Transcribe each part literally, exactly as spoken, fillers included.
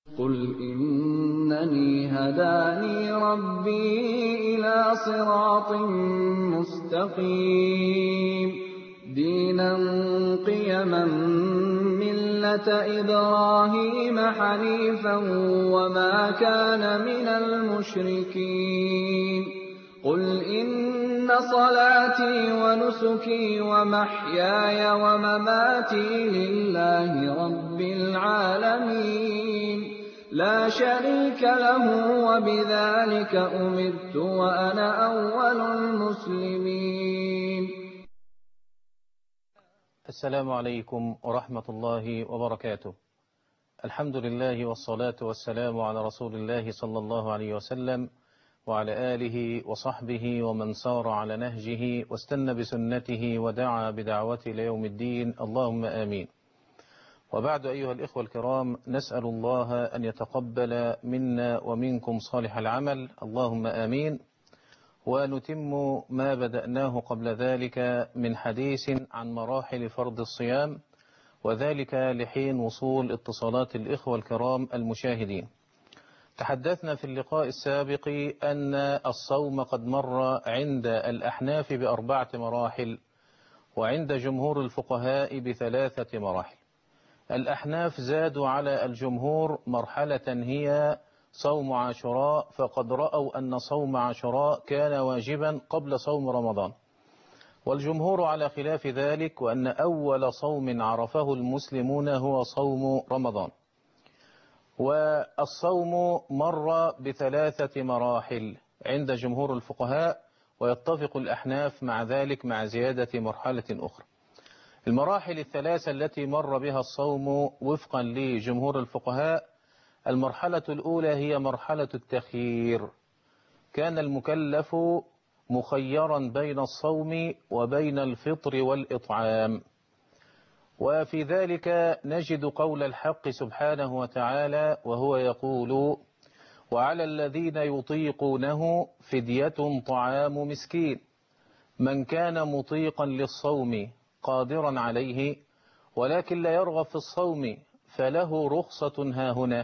قل إنني هداني ربي إلى صراط مستقيم دينا قيما ملة إبراهيم حنيفا وما كان من المشركين قل إن صلاتي ونسكي ومحياي ومماتي لله رب العالمين لا شريك له وبذلك أمرت وأنا أول المسلمين. السلام عليكم ورحمة الله وبركاته. الحمد لله والصلاة والسلام على رسول الله صلى الله عليه وسلم وعلى آله وصحبه ومن سار على نهجه واستنى بسنته ودعا بدعوته ليوم الدين، اللهم آمين. وبعد أيها الإخوة الكرام، نسأل الله أن يتقبل منا ومنكم صالح العمل، اللهم آمين. ونتم ما بدأناه قبل ذلك من حديث عن مراحل فرض الصيام، وذلك لحين وصول اتصالات الإخوة الكرام المشاهدين. تحدثنا في اللقاء السابق أن الصوم قد مر عند الأحناف بأربعة مراحل، وعند جمهور الفقهاء بثلاثة مراحل. الأحناف زادوا على الجمهور مرحلة هي صوم عاشوراء، فقد رأوا أن صوم عاشوراء كان واجبا قبل صوم رمضان، والجمهور على خلاف ذلك، وأن أول صوم عرفه المسلمون هو صوم رمضان. والصوم مر بثلاثة مراحل عند جمهور الفقهاء، ويتفق الأحناف مع ذلك مع زيادة مرحلة أخرى. المراحل الثلاثة التي مر بها الصوم وفقا لجمهور الفقهاء: المرحلة الأولى هي مرحلة التخيير، كان المكلف مخيرا بين الصوم وبين الفطر والإطعام، وفي ذلك نجد قول الحق سبحانه وتعالى وهو يقول: وعلى الذين يطيقونه فدية طعام مسكين، من كان مطيقا للصوم قادرا عليه ولكن لا يرغب في الصوم فله رخصة هاهنا.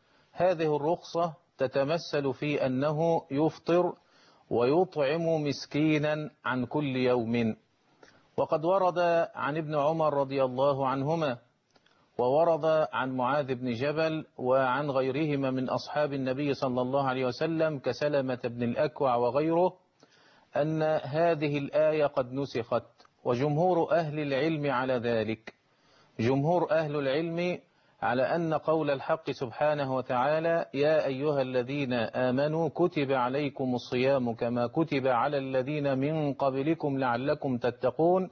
هذه الرخصة تتمثل في أنه يفطر ويطعم مسكينا عن كل يوم. وقد ورد عن ابن عمر رضي الله عنهما، وورد عن معاذ بن جبل وعن غيرهما من أصحاب النبي صلى الله عليه وسلم كسلمة بن الأكوع وغيره، أن هذه الآية قد نسخت، وجمهور أهل العلم على ذلك. جمهور أهل العلم على أن قول الحق سبحانه وتعالى: يا أيها الذين آمنوا كتب عليكم الصيام كما كتب على الذين من قبلكم لعلكم تتقون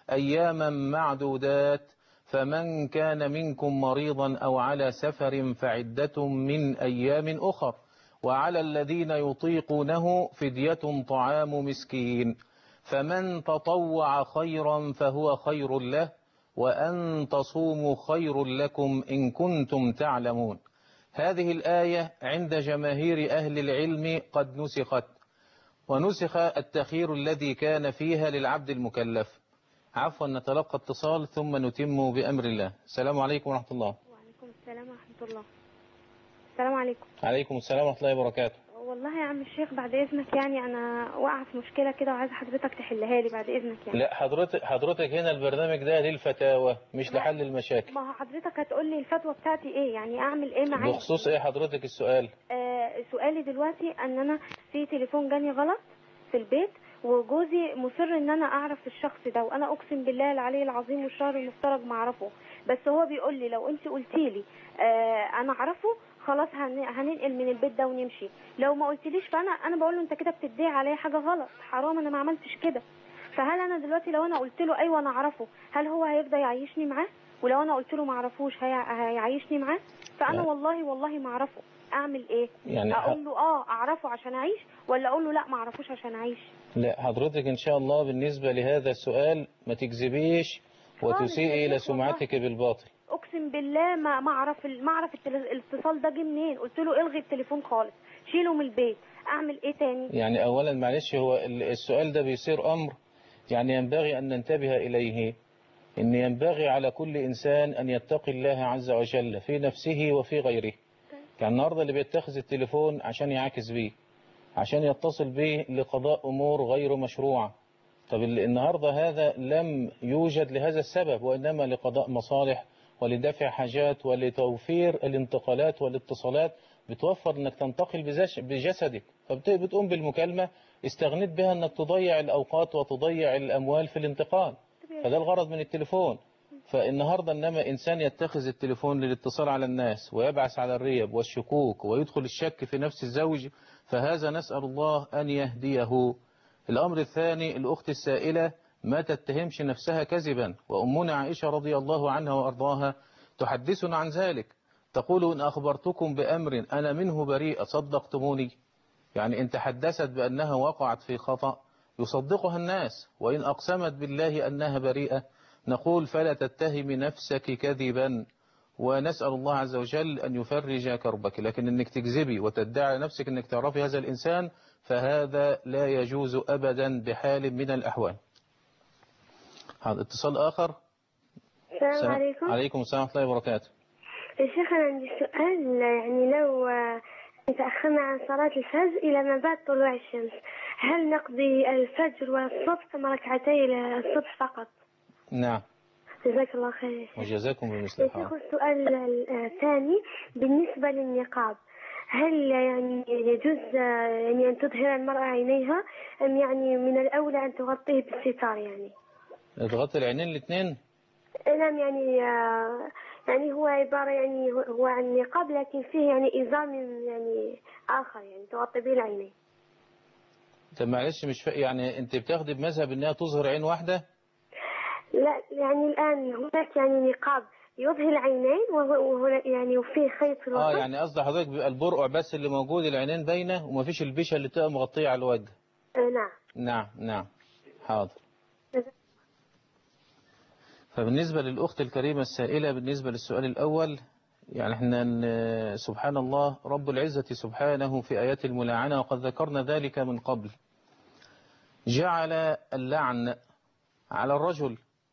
أياما معدودات، فمن كان منكم مريضا أو على سفر فعدة من أيام أخر، وعلى الذين يطيقونه فدية طعام مسكين، فمن تطوع خيرا فهو خير له، وأن تصوموا خير لكم إن كنتم تعلمون. هذه الآية عند جماهير أهل العلم قد نسخت، ونسخ التخيير الذي كان فيها للعبد المكلف. عفوا، نتلقى اتصال ثم نتم بأمر الله. السلام عليكم ورحمة الله. وعليكم السلام ورحمة الله. السلام عليكم. عليكم السلام ورحمة الله وبركاته. والله يا عم الشيخ بعد إذنك، يعني أنا واقعة في مشكلة كده وعايزة حضرتك تحلها لي بعد إذنك. يعني لا، حضرتك حضرتك هنا البرنامج ده للفتاوى مش لحل المشاكل. ما هو حضرتك هتقول لي الفتوى بتاعتي إيه، يعني أعمل إيه معايا؟ بخصوص إيه حضرتك السؤال؟ آه سؤالي دلوقتي أن أنا في تليفون جاني غلط في البيت، وجوزي مصر ان انا اعرف الشخص ده، وانا اقسم بالله العلي العظيم والشهر المفترج ما اعرفه، بس هو بيقول لي لو انت قلتي لي آه انا اعرفه خلاص هننقل من البيت ده ونمشي، لو ما قلتليش فانا انا بقول له انت كده بتدعي عليا حاجه غلط، حرام انا ما عملتش كده. فهل انا دلوقتي لو انا قلت له ايوه انا اعرفه، هل هو هيفضل يعيشني معاه؟ ولو انا قلت له ما اعرفوش هيعيشني معاه؟ فانا والله والله ما اعرفه، اعمل ايه؟ يعني اقول له اه اعرفه عشان اعيش، ولا اقول له لا ما اعرفوش عشان اعيش؟ لا حضرتك ان شاء الله بالنسبة لهذا السؤال ما تكذبيش وتسيئي الى سمعتك بالباطل. اقسم بالله ما ما اعرف ما اعرف الاتصال ده جه منين، قلت له الغي التليفون خالص شيله من البيت، اعمل ايه تاني؟ يعني اولا معلش، هو السؤال ده بيصير امر يعني ينبغي ان ننتبه اليه، ان ينبغي على كل انسان ان يتقي الله عز وجل في نفسه وفي غيره. يعني النهاردة اللي بيتخذ التليفون عشان يعاكس بيه، عشان يتصل به لقضاء أمور غير مشروعة. طب النهاردة هذا لم يوجد لهذا السبب، وإنما لقضاء مصالح ولدفع حاجات ولتوفير الانتقالات والاتصالات. بتوفر انك تنتقل بجسدك، فبتقوم بالمكالمة استغنيت بها انك تضيع الأوقات وتضيع الأموال في الانتقال. فده الغرض من التليفون. فالنهاردة إنما إنسان يتخذ التليفون للاتصال على الناس ويبعث على الريب والشكوك ويدخل الشك في نفس الزوج، فهذا نسأل الله أن يهديه. الأمر الثاني، الأخت السائلة ما تتهمش نفسها كذبا، وأمنا عائشة رضي الله عنها وأرضاها تحدثنا عن ذلك، تقول إن أخبرتكم بأمر أنا منه بريئة صدقتموني. يعني إن تحدثت بأنها وقعت في خطأ يصدقها الناس، وإن أقسمت بالله أنها بريئة نقول فلا تتهم نفسك كذبا، ونسأل الله عز وجل أن يفرج كربك. لكن أنك تكذبي وتدعي نفسك أنك تعرفي هذا الإنسان فهذا لا يجوز أبدا بحال من الأحوال. هذا اتصال آخر. السلام عليكم. عليكم السلام ورحمة الله وبركاته. يا شيخ أنا عندي سؤال، يعني لو تأخرنا عن صلاة الفجر إلى ما بعد طلوع الشمس، هل نقضي الفجر والصبح ثم ركعتي الصبح فقط؟ نعم. جزاك الله خير. وجزاكم بمثل الحال. يا شيخ السؤال الثاني بالنسبة للنقاب، هل يعني يجوز يعني أن تظهر المرأة عينيها أم يعني من الأولى أن تغطيه بالستار؟ يعني تغطي العينين الاثنين؟ نعم، يعني يعني هو عبارة يعني هو عن نقاب لكن فيه يعني إزار من يعني آخر يعني تغطي به العينين. طب معلش مش ف... يعني أنت بتاخدي بمذهب إنها تظهر عين واحدة؟ لا يعني الآن هناك يعني نقاب يظهر العينين وهو يعني وفيه خيط في الوسط. اه يعني قصد حضرتك بيبقى البرقع بس اللي موجود، العينين باينه ومفيش البيشه اللي تبقى مغطيه على الوجه. آه نعم. نعم نعم حاضر. فبالنسبة للأخت الكريمة السائلة، بالنسبة للسؤال الأول، يعني احنا سبحان الله رب العزة سبحانه في آيات الملاعنة وقد ذكرنا ذلك من قبل، جعل اللعن على الرجل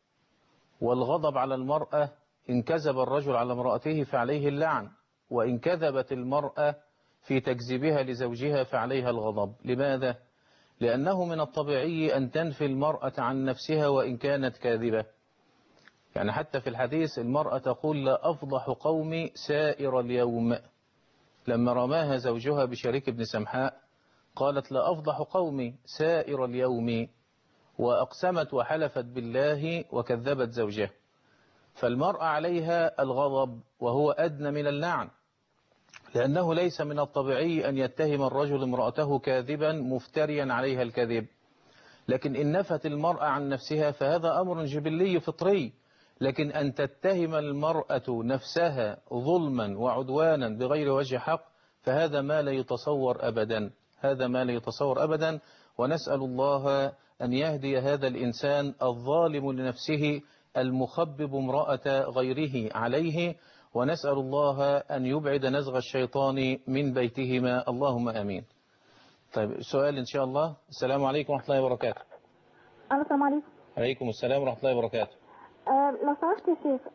والغضب على المرأة. إن كذب الرجل على امرأته فعليه اللعن، وإن كذبت المرأة في تكذيبها لزوجها فعليها الغضب. لماذا؟ لأنه من الطبيعي أن تنفي المرأة عن نفسها وإن كانت كاذبة. يعني حتى في الحديث المرأة تقول لا أفضح قومي سائر اليوم. لما رماها زوجها بشريك بن سمحاء قالت لا أفضح قومي سائر اليوم، وأقسمت وحلفت بالله وكذبت زوجها. فالمرأة عليها الغضب وهو أدنى من اللعن، لأنه ليس من الطبيعي أن يتهم الرجل امرأته كاذبا مفتريا عليها الكذب. لكن إن نفت المرأة عن نفسها فهذا أمر جبلي فطري. لكن أن تتهم المرأة نفسها ظلما وعدوانا بغير وجه حق فهذا ما لا يتصور أبدا، هذا ما لا يتصور أبدا. ونسأل الله أن يهدي هذا الإنسان الظالم لنفسه المخبب امرأة غيره عليه، ونسأل الله أن يبعد نزغ الشيطان من بيتهما، اللهم آمين. طيب سؤال إن شاء الله. السلام عليكم ورحمة الله وبركاته. السلام عليكم. عليكم السلام ورحمة الله وبركاته. أه لو سمحت يا شيخ.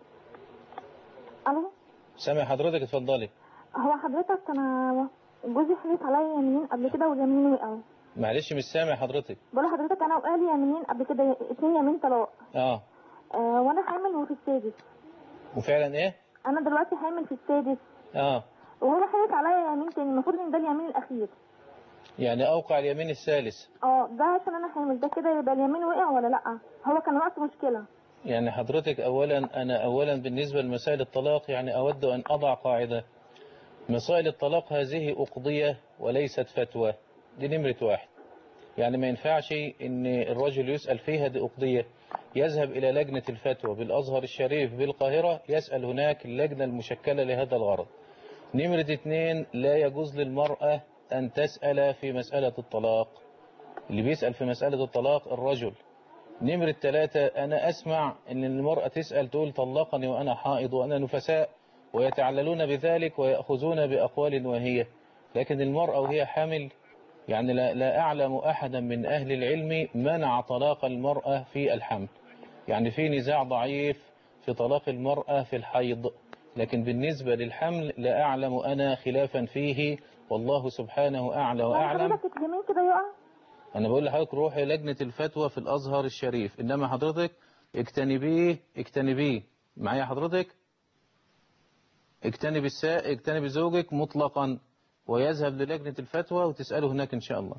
الو. سامع حضرتك، اتفضلي. هو حضرتك انا جوزي حلف عليا يمين قبل كده واليمين وقعوا. معلش مش سامع حضرتك. بقول لحضرتك انا وقالي يمين قبل كده اتنين يمين طلاق. اه. أه وانا حامل وفي السادس. وفعلا ايه؟ انا دلوقتي حامل في السادس. اه. وهو حلف عليا يمين تاني، المفروض ان ده اليمين الاخير. يعني اوقع اليمين الثالث. اه ده عشان انا حامل، ده كده يبقى اليمين وقع ولا لا؟ هو كان وقت مشكلة. يعني حضرتك اولا انا اولا بالنسبة لمسائل الطلاق يعني اود ان اضع قاعدة. مسائل الطلاق هذه اقضية وليست فتوى، دي نمرة واحد. يعني ما ينفعش ان الرجل يسأل فيها، دي اقضية. يذهب الى لجنة الفتوى بالازهر الشريف بالقاهرة، يسأل هناك اللجنة المشكلة لهذا الغرض. نمرة اثنين، لا يجوز للمرأة أن تسأل في مسألة الطلاق. اللي بيسأل في مسألة الطلاق الرجل. نمرة ثلاثة، أنا أسمع أن المرأة تسأل تقول طلقني وأنا حائض وأنا نفساء، ويتعللون بذلك ويأخذون بأقوال وهي. لكن المرأة وهي حامل يعني لا, لا أعلم أحدا من أهل العلم منع طلاق المرأة في الحمل. يعني في نزاع ضعيف في طلاق المرأة في الحيض، لكن بالنسبة للحمل لا أعلم أنا خلافا فيه، والله سبحانه أعلى وأعلم. حضرتك اليمين كده يقع. أنا بقول لحضرتك روحي لجنة الفتوى في الأزهر الشريف، إنما حضرتك اجتنبيه اجتنبيه معايا حضرتك، اجتنب الساء اجتنب زوجك مطلقا، ويذهب للجنة الفتوى وتسأله هناك إن شاء الله.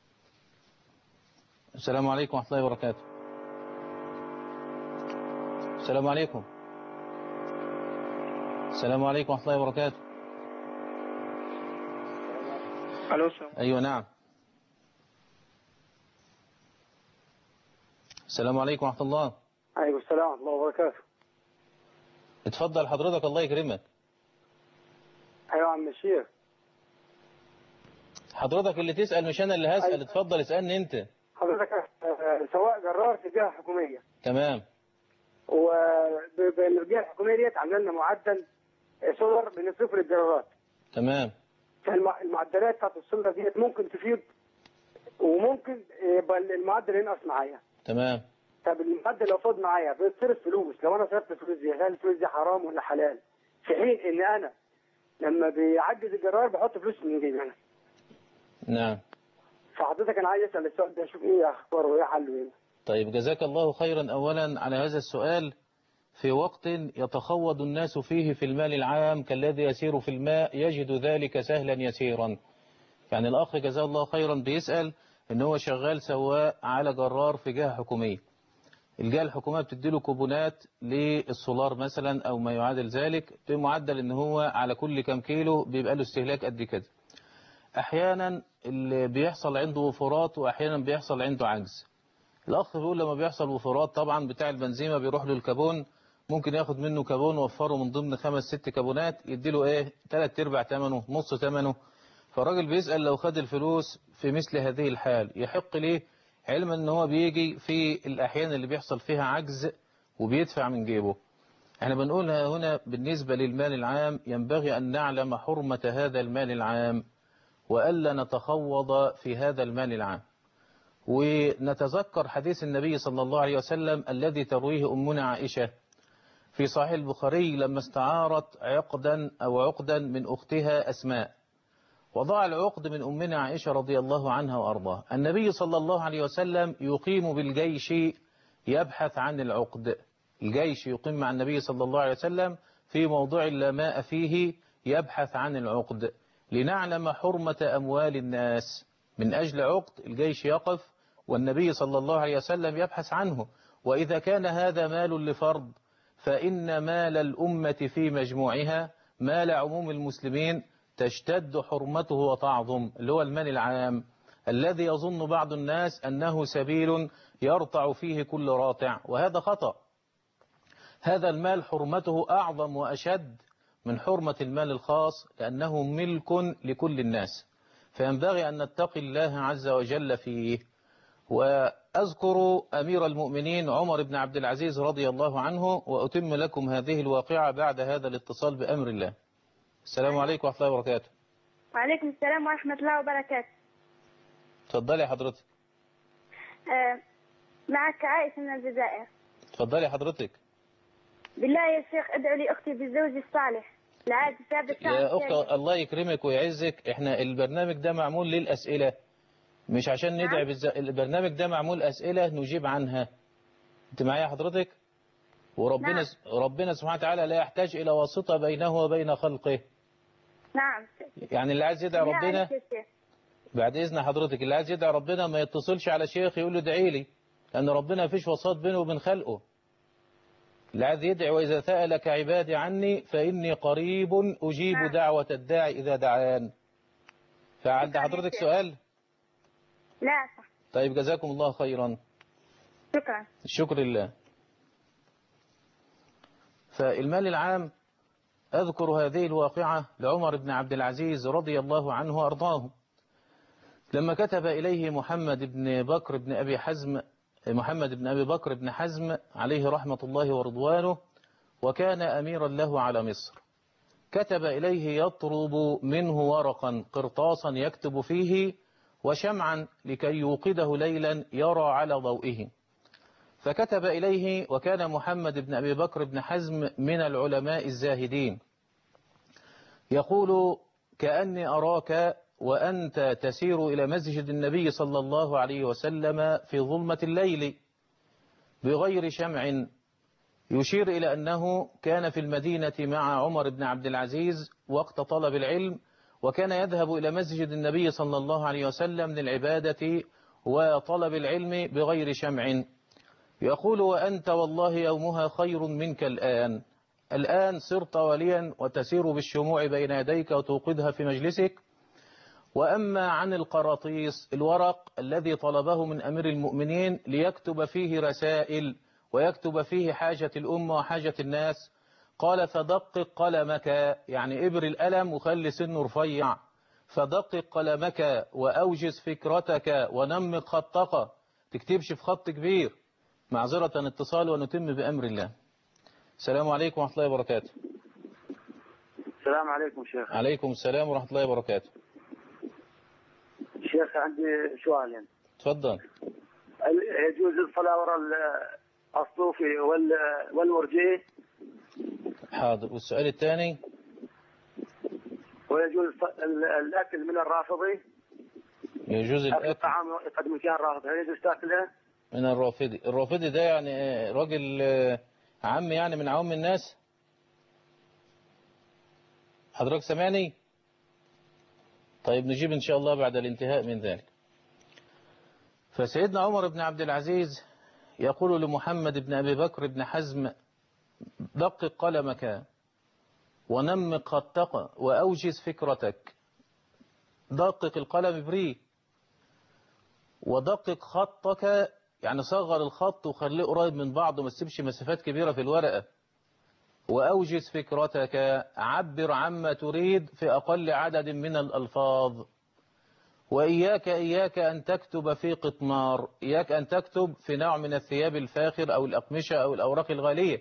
السلام عليكم ورحمة الله وبركاته. السلام عليكم. السلام عليكم ورحمة الله وبركاته. الو السلام. أيوة نعم. السلام عليكم ورحمة الله. عليكم السلام ورحمة الله وبركاته. اتفضل حضرتك الله يكرمك. ايوه يا عم الشيخ. حضرتك اللي تسأل مش أنا اللي هسأل. أيوة. اتفضل اسألني أنت. حضرتك سواء جرار في جهة حكومية. تمام. وبالجهة الحكومية ديت عملنا لنا معدل سولر بنصرفه للجرارات. تمام. فالمعدلات بتاعت السولر ديت ممكن تفيض وممكن يبقى المعدل ينقص معايا. تمام. طب المعدل لو فاض معايا بيتصرف فلوس، لو انا صرفت فلوس دي هل الفلوس دي حرام ولا حلال؟ في حين ان انا لما بيعجز الجرار بحط فلوس من جيبي انا. نعم. فحضرتك انا عايز اسال السؤال ده اشوف ايه اخباره وايه حله ايه. طيب جزاك الله خيرا أولا على هذا السؤال في وقت يتخوض الناس فيه في المال العام كالذي يسير في الماء يجد ذلك سهلا يسيرا. يعني الأخ جزاه الله خيرا بيسأل إن هو شغال سواق على جرار في جهة حكومية. الجهة الحكومية بتديله كوبونات للسولار مثلا أو ما يعادل ذلك بمعدل إن هو على كل كام كيلو بيبقى له استهلاك قد كده. أحيانا اللي بيحصل عنده وفرات وأحيانا بيحصل عنده عجز. الأخ بيقول لما بيحصل وفرات طبعا بتاع البنزيمة بيروح له الكابون، ممكن ياخد منه كابون وفره من ضمن خمس ست كابونات يديله ايه تلات ارباع ثمنه نص ثمنه. فالراجل بيسأل لو خد الفلوس في مثل هذه الحال يحق ليه، علما ان هو بيجي في الأحيان اللي بيحصل فيها عجز وبيدفع من جيبه. احنا بنقولها هنا بالنسبة للمال العام ينبغي أن نعلم حرمة هذا المال العام وألا نتخوض في هذا المال العام. ونتذكر حديث النبي صلى الله عليه وسلم الذي ترويه أمنا عائشة في صحيح البخاري لما استعارت عقدا أو عقدا من أختها أسماء، وضع العقد من أمنا عائشة رضي الله عنها وأرضاها. النبي صلى الله عليه وسلم يقيم بالجيش يبحث عن العقد. الجيش يقيم مع النبي صلى الله عليه وسلم في موضوع لا ماء فيه يبحث عن العقد لنعلم حرمة أموال الناس. من أجل عقد الجيش يقف والنبي صلى الله عليه وسلم يبحث عنه. وإذا كان هذا مال لفرد فإن مال الأمة في مجموعها مال عموم المسلمين تشتد حرمته وتعظم، اللي هو المال العام الذي يظن بعض الناس أنه سبيل يرتع فيه كل راتع، وهذا خطأ. هذا المال حرمته أعظم وأشد من حرمة المال الخاص لأنه ملك لكل الناس، فينبغي أن نتقي الله عز وجل فيه. وأذكر أمير المؤمنين عمر بن عبد العزيز رضي الله عنه وأتم لكم هذه الواقعة بعد هذا الاتصال بأمر الله. السلام عليكم ورحمة الله وبركاته. وعليكم السلام ورحمة الله وبركاته. تفضلي حضرتك. آه معك عائشة من الجزائر. تفضلي حضرتك. بالله يا شيخ ادعوا لي أختي بالزوج الصالح العادي ثابت. يا أخت الله يكرمك ويعزك، احنا البرنامج ده معمول للأسئلة مش عشان ندعي بالز... البرنامج ده معمول أسئلة نجيب عنها. انت معايا حضرتك؟ وربنا نعم. س... ربنا سبحانه وتعالى لا يحتاج إلى واسطة بينه وبين خلقه. نعم. يعني اللي عايز يدعي ربنا بعد إذن حضرتك اللي عايز يدعي ربنا ما يتصلش على شيخ يقول له ادعي لي، لأن ربنا فيش وساط بينه وبين خلقه. اللي عايز يدعي وإذا سألك عبادي عني فإني قريب أجيب نعم. دعوة الداعي إذا دعان. فعند حضرتك سؤال؟ لا صح. طيب جزاكم الله خيرا. شكرا. الشكر لله. فالمال العام أذكر هذه الواقعة لعمر بن عبد العزيز رضي الله عنه وأرضاه لما كتب إليه محمد بن بكر بن أبي حزم محمد بن أبي بكر بن حزم عليه رحمة الله ورضوانه، وكان أميرا له على مصر. كتب إليه يطلب منه ورقا قرطاسا يكتب فيه وشمعا لكي يوقده ليلا يرى على ضوئه. فكتب إليه، وكان محمد بن أبي بكر بن حزم من العلماء الزاهدين، يقول: كأني أراك وأنت تسير إلى مسجد النبي صلى الله عليه وسلم في ظلمة الليل بغير شمع، يشير إلى أنه كان في المدينة مع عمر بن عبد العزيز وقت طلب العلم، وكان يذهب إلى مسجد النبي صلى الله عليه وسلم للعبادة وطلب العلم بغير شمع. يقول: وأنت والله يومها خير منك الآن، الآن صرت وليا وتسير بالشموع بين يديك وتوقدها في مجلسك. وأما عن القراطيس، الورق الذي طلبه من أمير المؤمنين ليكتب فيه رسائل ويكتب فيه حاجة الأمة وحاجة الناس، قال: فدقق قلمك، يعني إبر القلم وخلي سنه رفيع، فدقق قلمك وأوجز فكرتك ونمق خطك، تكتبش في خط كبير. معذرة اتصال ونتم بأمر الله. السلام عليكم ورحمة الله وبركاته. السلام عليكم شيخ. عليكم السلام ورحمة الله وبركاته. شيخ عندي سؤالين. تفضل. يجوز الصلاة وراء الصوفي والمرجئي؟ حاضر. والسؤال الثاني؟ ويجوز الأكل من الرافضي؟ يجوز الأكل الطعام يقدم فيها الرافضي، هل يجوز تاكله؟ من الرافضي. الرافضي ده يعني راجل عم يعني من عوام الناس؟ حضرتك سامعني؟ طيب نجيب إن شاء الله بعد الانتهاء من ذلك. فسيدنا عمر بن عبد العزيز يقول لمحمد بن أبي بكر بن حزم: دقق قلمك ونمق خطك وأوجز فكرتك. دقق القلم بريه، ودقق خطك يعني صغر الخط وخليه قريب من بعض وما تسيبش مسافات كبيرة في الورقة. وأوجز فكرتك، عبر عما تريد في أقل عدد من الألفاظ. وإياك إياك أن تكتب في قطمار، إياك أن تكتب في نوع من الثياب الفاخر أو الأقمشة أو الأوراق الغالية.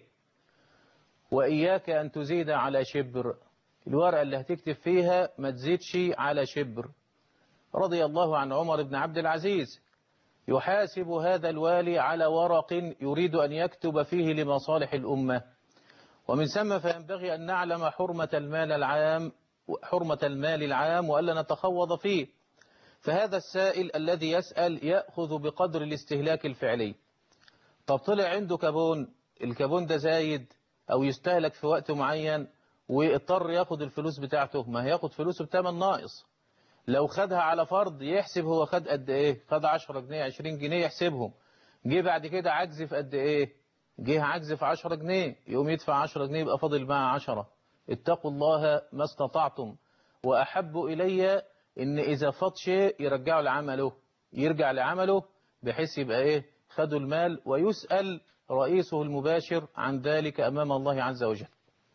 وإياك أن تزيد على شبر، الورقة اللي هتكتب فيها ما تزيدش على شبر. رضي الله عن عمر بن عبد العزيز، يحاسب هذا الوالي على ورق يريد أن يكتب فيه لمصالح الأمة. ومن ثم فينبغي أن نعلم حرمة المال العام حرمة المال العام وألا نتخوض فيه. فهذا السائل الذي يسأل يأخذ بقدر الاستهلاك الفعلي. طب طلع عنده كابون، الكابون ده زايد أو يستهلك في وقت معين واضطر ياخد الفلوس بتاعته، ما هياخد فلوسه بتمن ناقص. لو خدها على فرض يحسب هو خد قد ايه، خد عشرة جنيه عشرين جنيه يحسبهم. جه بعد كده عجز في قد ايه، جه عجز في عشرة جنيه، يقوم يدفع عشرة جنيه يبقى فاضل معاه عشرة. اتقوا الله ما استطعتم. وأحب إلي إن إذا فات شيء يرجعوا لعمله، يرجع لعمله بحيث يبقى إيه، خدوا المال ويسأل رئيسه المباشر عن ذلك أمام الله عز وجل.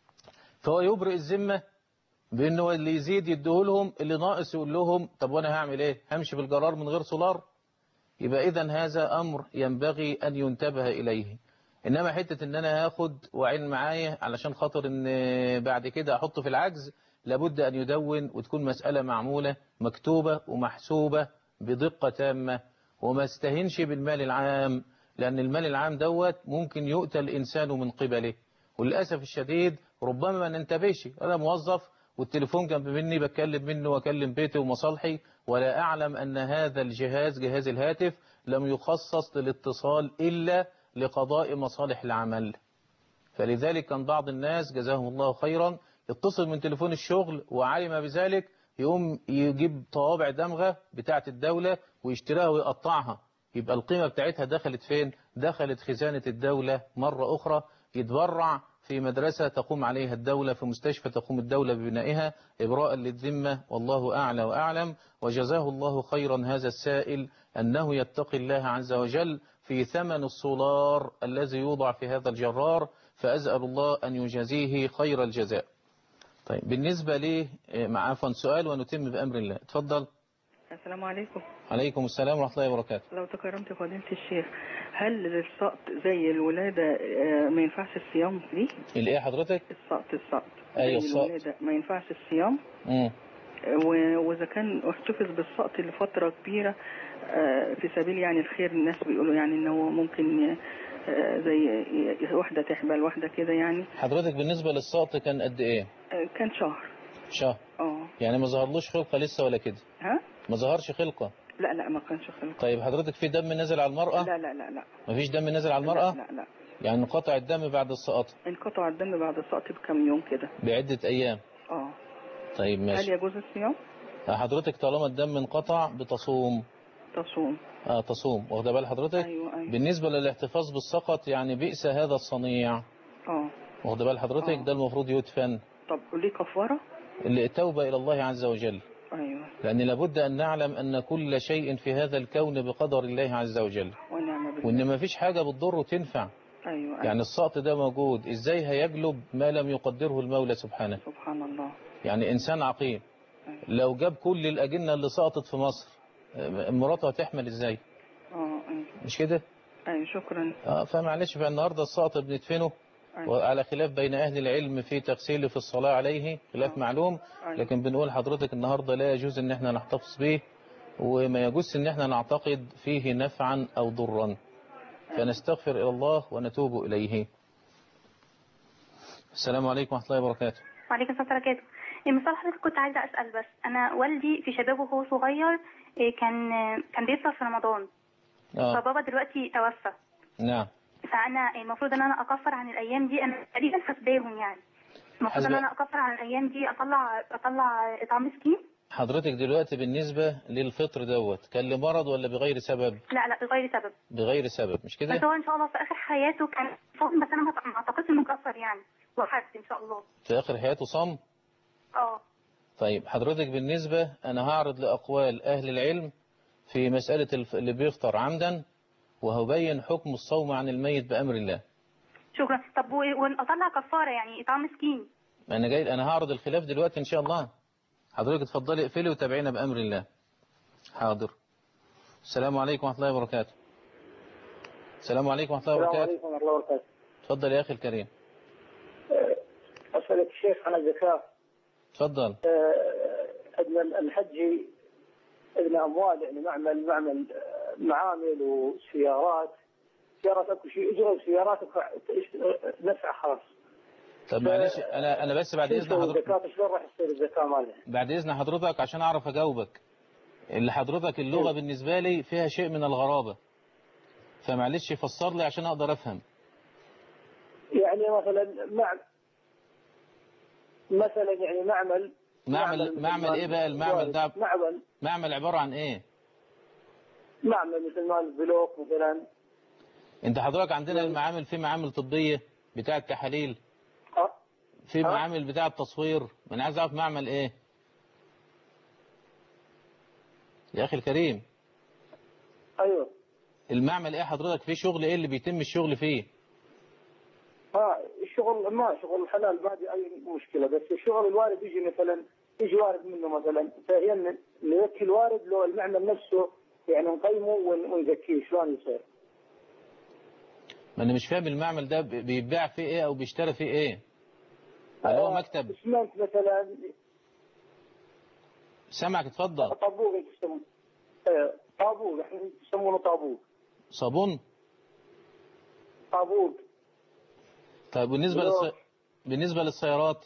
فهو يبرئ الذمة بأنه اللي يزيد يديهولهم، اللي ناقص يقول لهم طب وأنا هعمل إيه، همشي بالجرار من غير سولار؟ يبقى إذن هذا أمر ينبغي أن ينتبه إليه. إنما حتة إن أنا هاخد وعين معايا علشان خاطر إن بعد كده أحطه في العجز، لابد أن يدون وتكون مسألة معمولة مكتوبة ومحسوبة بدقة تامة. وما استهنش بالمال العام، لأن المال العام دوت ممكن يؤتى الإنسان من قبله. وللأسف الشديد ربما ما ننتبهش، أنا موظف والتليفون جنب مني بتكلم منه وأكلم بيتي ومصالحي، ولا أعلم أن هذا الجهاز جهاز الهاتف لم يخصص للاتصال إلا لقضاء مصالح العمل. فلذلك كان بعض الناس جزاهم الله خيرا يتصل من تليفون الشغل وعلم بذلك يقوم يجيب طوابع دمغة بتاعة الدولة ويشتريها ويقطعها، يبقى القيمة بتاعتها دخلت فين؟ دخلت خزانة الدولة مرة أخرى. يتبرع في مدرسة تقوم عليها الدولة، في مستشفى تقوم الدولة ببنائها، إبراء للذمة. والله أعلى وأعلم. وجزاه الله خيرا هذا السائل أنه يتقي الله عز وجل في ثمن السولار الذي يوضع في هذا الجرار، فأسأل الله أن يجازيه خير الجزاء. طيب بالنسبة لي مع عفوا سؤال ونتم بأمر الله. تفضل. السلام عليكم. عليكم السلام ورحمة الله وبركاته. لو تكرمت فضيلة الشيخ، هل السقط زي الولادة ما ينفعش الصيام فيه؟ الايه حضرتك؟ السقط السقط ايوه السقط السقط ما ينفعش الصيام. امم وإذا كان احتفظ بالسقط لفترة كبيرة في سبيل يعني الخير، الناس بيقولوا يعني إنه ممكن آه، زي واحدة تحبل واحدة كده يعني. حضرتك بالنسبة للسقط كان قد ايه؟ آه، كان شهر. شهر. اه يعني ما ظهرلوش خلقة لسه ولا كده؟ ها؟ ما ظهرش خلقة؟ لا لا ما كانش خلق. طيب حضرتك في دم نزل على المرأة؟ لا لا لا لا. ما فيش دم نزل على المرأة؟ لا لا لا. يعني انقطع الدم بعد السقط؟ انقطع الدم بعد السقط بكم يوم كده. بعدة ايام؟ اه. طيب هل ماشي. يجوز الصيام؟ حضرتك طالما الدم انقطع بتصوم. تصوم. اه تصوم، واخده بال حضرتك؟ ايوه ايوه. بالنسبة للاحتفاظ بالسقط يعني بئس هذا الصنيع. اه. واخده بال حضرتك؟ آه. ده المفروض يدفن. طب ليه كفارة؟ اللي التوبة الى الله عز وجل. ايوه. لان لابد ان نعلم ان كل شيء في هذا الكون بقدر الله عز وجل، ونعم بالله. وان ما فيش حاجة بتضر وتنفع. ايوه ايوه. يعني السقط ده موجود، ازاي هيجلب ما لم يقدره المولى سبحانه؟ سبحان الله. يعني انسان عقيم أيوة. لو جاب كل الاجنة اللي سقطت في مصر مراته هتحمل ازاي؟ اه ايوه. مش كده؟ ايوه شكرا. اه فمعلش فالنهارده السقط بندفنه، أيوة. وعلى خلاف بين اهل العلم في تغسيله في الصلاة عليه خلاف آه. معلوم، أيوة. لكن بنقول حضرتك النهارده لا يجوز ان احنا نحتفظ به، وما يجوز ان احنا نعتقد فيه نفعا او ضرا، فنستغفر الى الله ونتوب اليه. السلام عليكم ورحمة الله وبركاته. وعليكم السلام ورحمة الله وبركاته. مثال حضرتك كنت عايزة أسأل، بس أنا والدي في شبابه وهو صغير إيه، كان كان بيفطر في رمضان. آه. فبابا دلوقتي توفى. نعم. فأنا المفروض إن أنا أكفر عن الأيام دي، أنا تقريبا حسباهم يعني. المفروض إن حسب- أنا أكفر عن الأيام دي، أطلع أطلع إطعام مسكين. حضرتك دلوقتي بالنسبة للفطر دوت كان لمرض ولا بغير سبب؟ لا لا بغير سبب. بغير سبب مش بس كده؟ هو إن شاء الله في آخر حياته كان صوم، بس أنا ما ما أعتقدش إنه كفر يعني، وحد إن شاء الله. في آخر حياته صام؟ أه. طيب حضرتك بالنسبة أنا هعرض لأقوال أهل العلم في مسألة الف- اللي بيفطر عمدا، وهبين حكم الصوم عن الميت بأمر الله. شكرا. طب و- وأطلع كفارة يعني إطعام مسكين. أنا جاي أنا هعرض الخلاف دلوقتي إن شاء الله. حضرتك اتفضلي اقفلي وتابعينا بأمر الله. حاضر. السلام عليكم ورحمة الله وبركاته. السلام عليكم ورحمة الله السلام وبركاته. عليكم ورحمة الله وبركاته. اتفضل يا أخي الكريم. أسألك الشيخ عن الزكاة. اتفضل. ابن الحج ابن أموال، يعني معمل معمل معامل وسيارات، سيارات اكو شيء اجره وسيارات نفع خاص. طب معلش انا انا بس بعد اذن حضرتك، الزكاة شلون راح تصير الزكاة مالها؟ بعد اذن حضرتك عشان اعرف اجاوبك. اللي حضرتك اللغة بالنسبة لي فيها شيء من الغرابة، فمعلش فسر لي عشان اقدر افهم. يعني مثلا مع مثلا يعني معمل معمل معمل ايه بقى المعمل ده؟ معمل معمل عبارة عن ايه؟ معمل مثل مال البلوك مثلا. انت حضرتك عندنا المعامل في معامل طبية بتاع التحاليل، اه في معامل بتاع التصوير، ما انا عايز اعرف معمل ايه يا اخي الكريم. ايوه المعمل ايه حضرتك؟ فيه شغل ايه اللي بيتم الشغل فيه؟ اه الشغل ما شغل حلال ما في اي مشكله، بس الشغل الوارد يجي مثلا يجي وارد منه مثلا، فهي اللي يكفي الوارد لو المعمل نفسه يعني نقيمه ونزكيه شلون يصير؟ ما انا مش فاهم المعمل ده بيبيع فيه ايه او بيشتري فيه ايه؟ هل هو مكتب؟ اسمنت مثلا. سامعك اتفضل. طابوق يسمونه طابوق، احنا يسمونه طابوق. صابون؟ طابوق. طيب بالنسبة للص... بالنسبة للسيارات؟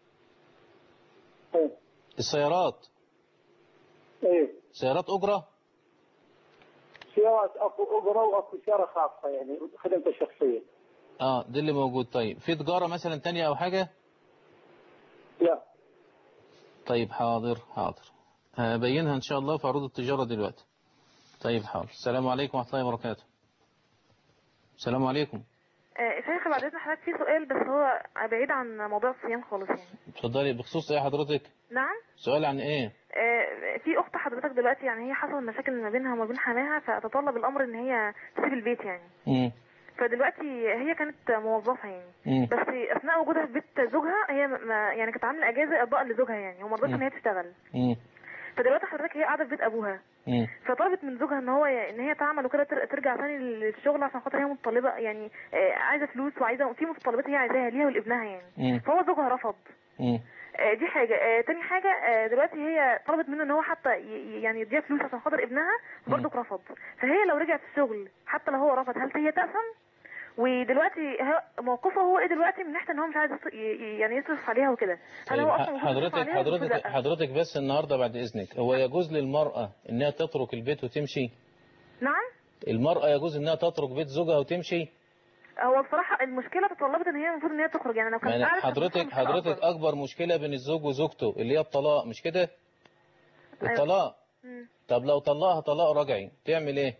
ايه السيارات ايه سيارات أجرة؟ سيارات اكو أجرة واكو سيارة خاصة يعني خدمته الشخصية. اه ده اللي موجود. طيب في تجارة مثلا تانية او حاجة؟ لا. طيب حاضر حاضر هبينها ان شاء الله في عروض التجارة دلوقتي. طيب حاضر. السلام عليكم ورحمة الله وبركاته. السلام عليكم. آه شيخ بعد اذن حضرتك في سؤال، بس هو بعيد عن موضوع الصيام خالص يعني. اتفضلي. بخصوص ايه حضرتك؟ نعم. سؤال عن ايه؟ آه في اخت حضرتك دلوقتي يعني هي حصل مشاكل ما بينها وما بين حماها، فتطلب الامر ان هي تسيب البيت يعني. امم فدلوقتي هي كانت موظفه يعني. مم. بس اثناء وجودها في بيت زوجها هي ما يعني كانت عامله اجازه ارضاء لزوجها يعني، وما رضتش ان هي تشتغل. امم فدلوقتي حضرتك هي قاعده في بيت ابوها. مم. فطلبت من زوجها ان هو ان هي تعمل وكده ترجع ثاني للشغل عشان خاطر هي متطلبه يعني آه عايزه فلوس وعايزه في متطلبات هي عايزاها ليها ولابنها يعني. مم. فهو زوجها رفض. مم. آه دي حاجه. آه تاني حاجه آه دلوقتي هي طلبت منه ان هو حتى يعني يديها فلوس عشان خاطر ابنها، برضه رفض. فهي لو رجعت الشغل حتى لو هو رفض هل هي تأثم؟ ودلوقتي هو- موقفه هو ايه دلوقتي من ناحيه ان هو مش عايز يص- ي- ي- يعني يصرف عليها وكده؟ هل طيب هو ح- اصلا المفروض يصرف حضرتك عليها ولا المفروض حضرتك لا؟ حضرتك بس النهارده بعد إذنك، هو يجوز للمرأة إنها تترك البيت وتمشي؟ نعم. المرأة يجوز إنها تترك بيت زوجها وتمشي؟ هو بصراحه المشكله تطلبت ان هي المفروض ان هي تخرج، يعني لو ما كانت أنا قعدت كانت هتخرج حضرتك مش حضرتك الافضل. أكبر مشكلة بين الزوج وزوجته اللي هي الطلاق، مش كده؟ أيوة. الطلاق. مم. طب لو طلقها طلاق رجعي تعمل إيه؟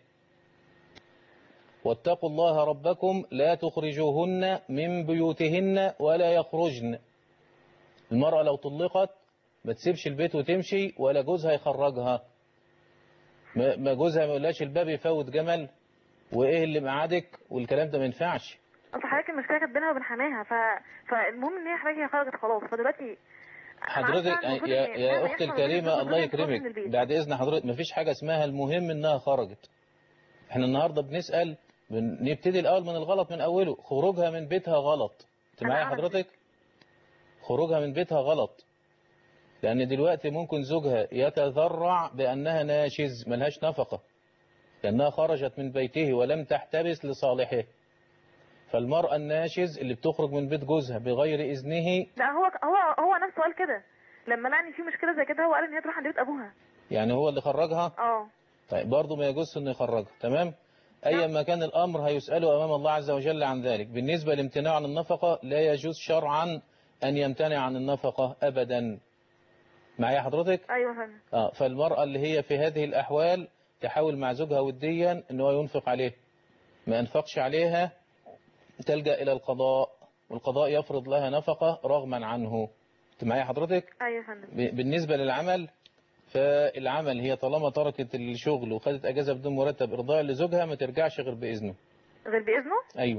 واتقوا الله ربكم لا تخرجوهن من بيوتهن ولا يخرجن. المرأة لو طلقت ما تسيبش البيت وتمشي ولا جوزها يخرجها. ما ما جوزها ما يقولهاش الباب يفوت جمل وايه اللي معادك والكلام ده ما ينفعش. اصل حضرتك المشكله كانت بينها وبين حماها، ف... فالمهم ان هي حضرتك هي خرجت خلاص، فدلوقتي أنا عارفة حضرتك يعني المفروض يا إن يا مهما اختي يحصل ما بين الكريمة الزوج الله والزوجة ما تخرجش من يكرمك البيت. بعد اذن حضرتك ما فيش حاجة اسمها المهم انها خرجت. احنا النهاردة بنسأل نبتدي الاول من الغلط من اوله. خروجها من بيتها غلط. انت أنا معايا أعرف حضرتك؟ خروجها من بيتها غلط. لأن دلوقتي ممكن زوجها يتذرع بأنها ناشز ملهاش نفقة لأنها خرجت من بيته ولم تحتبس لصالحه. فالمرأة الناشز اللي بتخرج من بيت جوزها بغير إذنه. لا هو هو هو نفسه قال كده لما لقى ان في مشكله زي كده، هو قال ان هي تروح عند بيت ابوها. يعني هو اللي خرجها. اه طيب برضه ما يجوز انه يخرجها. تمام. أي ما كان الأمر هيسأله أمام الله عز وجل عن ذلك. بالنسبة لامتناع عن النفقة لا يجوز شرعا أن يمتنع عن النفقة أبدا. معايا حضرتك؟ ايوه فاهم. آه فالمرأة اللي هي في هذه الأحوال تحاول مع زوجها وديا ان هو ينفق عليه. ما أنفقش عليها تلجأ إلى القضاء، والقضاء يفرض لها نفقة رغما عنه. انت معايا حضرتك؟ ايوه فاهم. بالنسبة للعمل، فالعمل هي طالما تركت الشغل وخدت أجازة بدون مرتب إرضاء لزوجها ما ترجعش غير بإذنه. غير بإذنه؟ أيوه.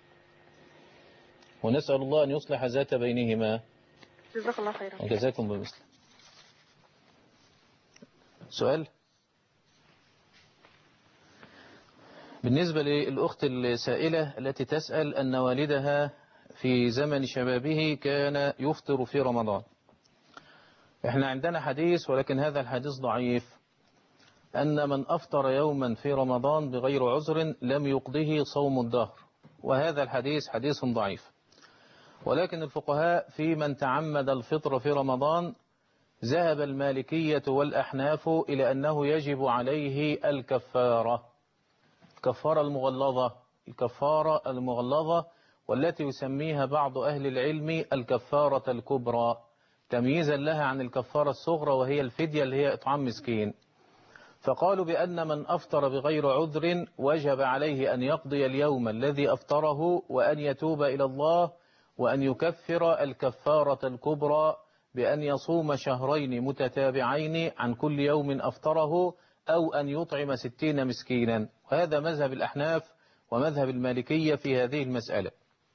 ونسأل الله أن يصلح ذات بينهما. جزاك الله خيرا. وجزاكم بمثل. سؤال بالنسبة للأخت السائلة التي تسأل أن والدها في زمن شبابه كان يفطر في رمضان. احنا عندنا حديث ولكن هذا الحديث ضعيف، أن من أفطر يوما في رمضان بغير عذر لم يقضه صوم الدهر، وهذا الحديث حديث ضعيف. ولكن الفقهاء في من تعمد الفطر في رمضان ذهب المالكية والأحناف إلى أنه يجب عليه الكفارة، الكفارة المغلظة، الكفارة المغلظة والتي يسميها بعض أهل العلم الكفارة الكبرى، تمييزا لها عن الكفارة الصغرى وهي الفدية اللي هي إطعام مسكين. فقالوا بأن من أفطر بغير عذر وجب عليه أن يقضي اليوم الذي أفطره وأن يتوب إلى الله وأن يكفر الكفارة الكبرى بأن يصوم شهرين متتابعين عن كل يوم أفطره أو أن يطعم ستين مسكينا. وهذا مذهب الأحناف ومذهب المالكية في هذه المسألة.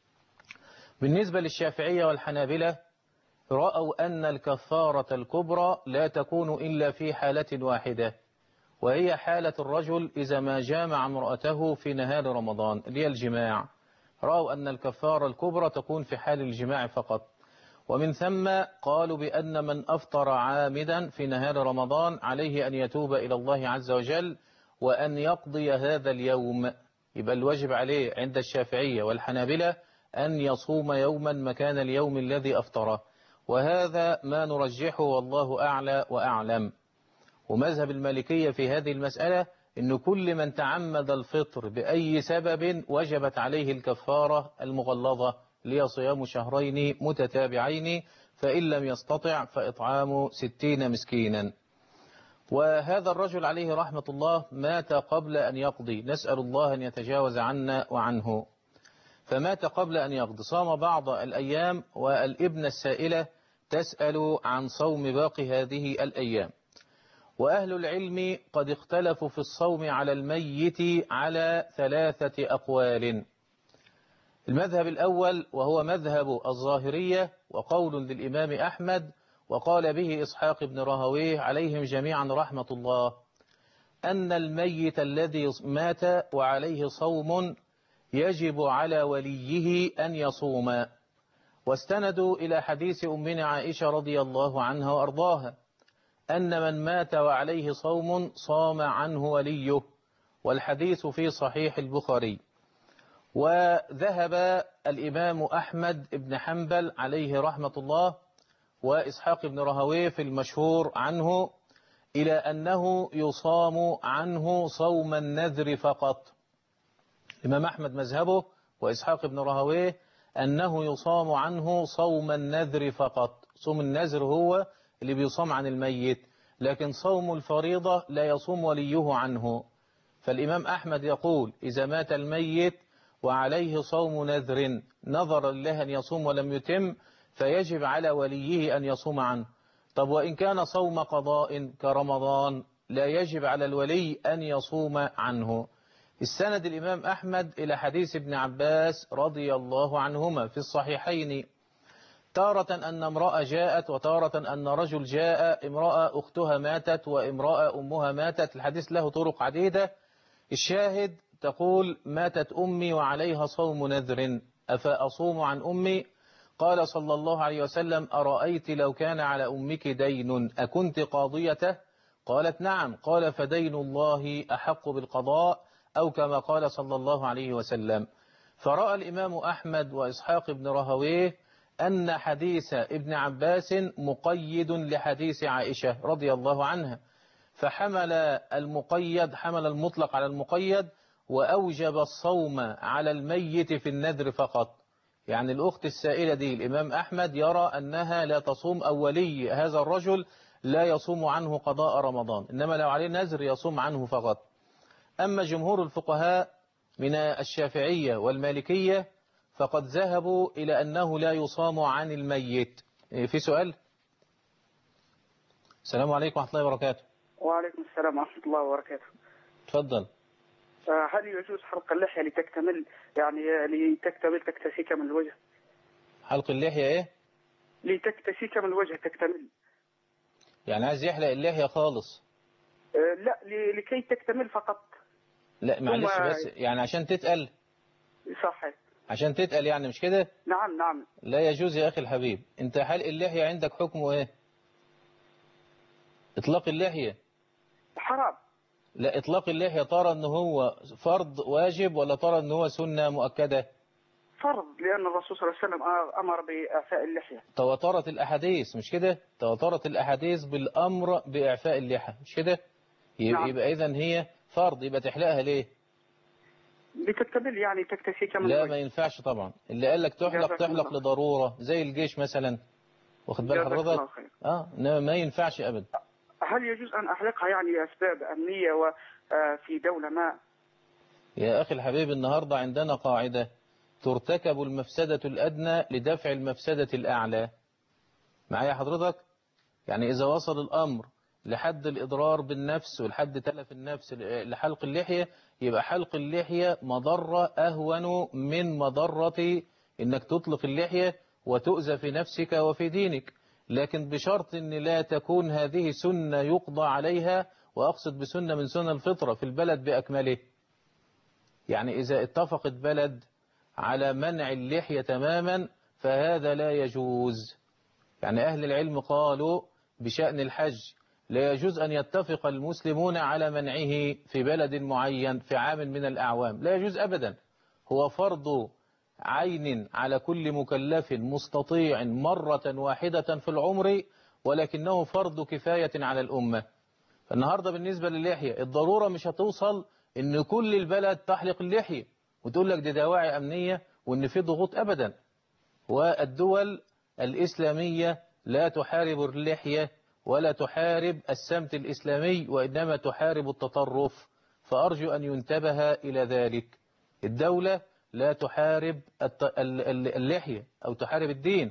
بالنسبة للشافعية والحنابلة رأوا أن الكفارة الكبرى لا تكون إلا في حالة واحدة، وهي حالة الرجل إذا ما جامع امرأته في نهار رمضان اللي هي الجماع. رأوا أن الكفارة الكبرى تكون في حال الجماع فقط. ومن ثم قالوا بأن من أفطر عامدا في نهار رمضان عليه أن يتوب إلى الله عز وجل وأن يقضي هذا اليوم. يبقى الواجب عليه عند الشافعية والحنابلة أن يصوم يوما مكان اليوم الذي أفطره، وهذا ما نرجحه والله أعلى وأعلم. ومذهب المالكية في هذه المسألة إن كل من تعمد الفطر بأي سبب وجبت عليه الكفارة المغلظة اللي هي صيام شهرين متتابعين، فإن لم يستطع فإطعام ستين مسكينا. وهذا الرجل عليه رحمة الله مات قبل أن يقضي، نسأل الله أن يتجاوز عنا وعنه. فمات قبل أن يقضي، صام بعض الأيام، والابنة السائلة تسأل عن صوم باقي هذه الأيام. وأهل العلم قد اختلفوا في الصوم على الميت على ثلاثة أقوال. المذهب الأول وهو مذهب الظاهرية وقول للإمام أحمد وقال به إسحاق بن راهويه عليهم جميعا رحمة الله، أن الميت الذي مات وعليه صوم يجب على وليه أن يصوم. واستندوا إلى حديث أمنا عائشة رضي الله عنها وأرضاها أن من مات وعليه صوم صام عنه وليه، والحديث في صحيح البخاري. وذهب الإمام أحمد بن حنبل عليه رحمة الله وإسحاق بن راهويه في المشهور عنه إلى أنه يصام عنه صوم النذر فقط. الإمام أحمد مذهبه وإسحاق بن راهويه أنه يصام عنه صوم النذر فقط. صوم النذر هو اللي بيصام عن الميت، لكن صوم الفريضة لا يصوم وليه عنه. فالإمام أحمد يقول إذا مات الميت وعليه صوم نذر نظر له أن يصوم ولم يتم فيجب على وليه أن يصوم عنه. طب وإن كان صوم قضاء كرمضان لا يجب على الولي أن يصوم عنه. السند الإمام أحمد إلى حديث ابن عباس رضي الله عنهما في الصحيحين، تارة أن امرأة جاءت وتارة أن رجل جاء، امرأة أختها ماتت وامرأة أمها ماتت. الحديث له طرق عديدة. الشاهد تقول ماتت أمي وعليها صوم نذر أفأصوم عن أمي؟ قال صلى الله عليه وسلم أرأيت لو كان على أمك دين أكنت قاضيته؟ قالت نعم. قال فدين الله أحق بالقضاء، أو كما قال صلى الله عليه وسلم. فرأى الإمام أحمد وإسحاق بن راهويه أن حديث ابن عباس مقيد لحديث عائشة رضي الله عنها، فحمل المقيد حمل المطلق على المقيد وأوجب الصوم على الميت في النذر فقط. يعني الأخت السائلة دي الإمام أحمد يرى أنها لا تصوم، أو ولي هذا الرجل لا يصوم عنه قضاء رمضان، إنما لو عليه نذر يصوم عنه فقط. أما جمهور الفقهاء من الشافعية والمالكية فقد ذهبوا إلى أنه لا يصام عن الميت. في سؤال؟ السلام عليكم ورحمة الله وبركاته. وعليكم السلام ورحمة الله وبركاته. تفضل. هل يجوز حلق اللحية لتكتمل يعني لتكتمل تكتسي كمل الوجه؟ حلق اللحية إيه؟ لتكتسي كمل الوجه تكتمل. يعني عايز يحلق اللحية خالص؟ أه لا، لكي تكتمل فقط. لا معلش بس يعني عشان تتقل. صحيح. عشان تتقل يعني مش كده؟ نعم نعم. لا يجوز يا أخي الحبيب. أنت حلق اللحية عندك حكمه إيه؟ إطلاق اللحية حرام. لا، إطلاق اللحية ترى أنه هو فرض واجب ولا ترى أنه هو سنة مؤكدة؟ فرض، لأن الرسول صلى الله عليه وسلم أمر بإعفاء اللحية. تواترت الأحاديث مش كده؟ تواترت الأحاديث بالأمر بإعفاء اللحية مش كده؟ يبقى, نعم. يبقى إذن هي فرض، يبقى تحلقها ليه؟ بتكتمل يعني تكتسي كمان. لا ما ينفعش طبعا. اللي قال لك تحلق تحلق لضرورة زي الجيش مثلا، واخد بال حضرتك؟ اه ما ينفعش أبدا. هل يجوز أن أحلقها يعني لأسباب أمنية وفي دولة ما؟ يا أخي الحبيب النهاردة عندنا قاعدة ترتكب المفسدة الأدنى لدفع المفسدة الأعلى. معايا حضرتك؟ يعني إذا وصل الأمر لحد الإضرار بالنفس ولحد تلف النفس لحلق اللحية، يبقى حلق اللحية مضرة أهون من مضرة إنك تطلق اللحية وتؤذى في نفسك وفي دينك، لكن بشرط أن لا تكون هذه سنة يقضى عليها، وأقصد بسنة من سنة الفطرة في البلد بأكمله. يعني إذا اتفقت بلد على منع اللحية تماما فهذا لا يجوز. يعني أهل العلم قالوا بشأن الحج لا يجوز أن يتفق المسلمون على منعه في بلد معين في عام من الأعوام، لا يجوز أبدا. هو فرض عين على كل مكلف مستطيع مرة واحدة في العمر، ولكنه فرض كفاية على الأمة. فالنهاردة بالنسبة للحية الضرورة مش هتوصل إن كل البلد تحلق اللحية وتقول لك دي دواعي أمنية وإن في ضغوط أبدا. والدول الإسلامية لا تحارب اللحية ولا تحارب السمت الإسلامي، وإنما تحارب التطرف، فأرجو أن ينتبه إلى ذلك. الدولة لا تحارب اللحية أو تحارب الدين،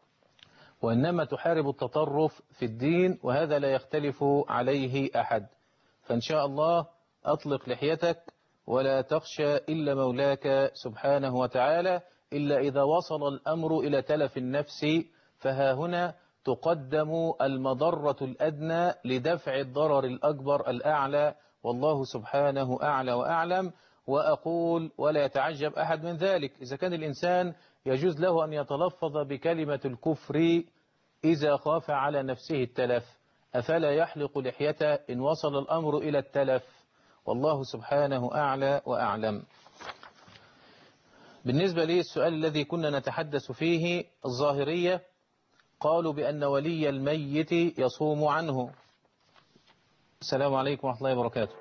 وإنما تحارب التطرف في الدين، وهذا لا يختلف عليه أحد. فإن شاء الله أطلق لحيتك ولا تخشى إلا مولاك سبحانه وتعالى، إلا إذا وصل الأمر إلى تلف النفس، فها هنا تقدم المضرة الأدنى لدفع الضرر الأكبر الأعلى، والله سبحانه أعلى وأعلم. وأقول ولا يتعجب أحد من ذلك إذا كان الإنسان يجوز له أن يتلفظ بكلمة الكفر إذا خاف على نفسه التلف، أفلا يحلق لحيته إن وصل الأمر إلى التلف؟ والله سبحانه أعلى وأعلم. بالنسبة لي السؤال الذي كنا نتحدث فيه، الظاهرية قالوا بأن ولي الميت يصوم عنه. السلام عليكم ورحمة الله وبركاته.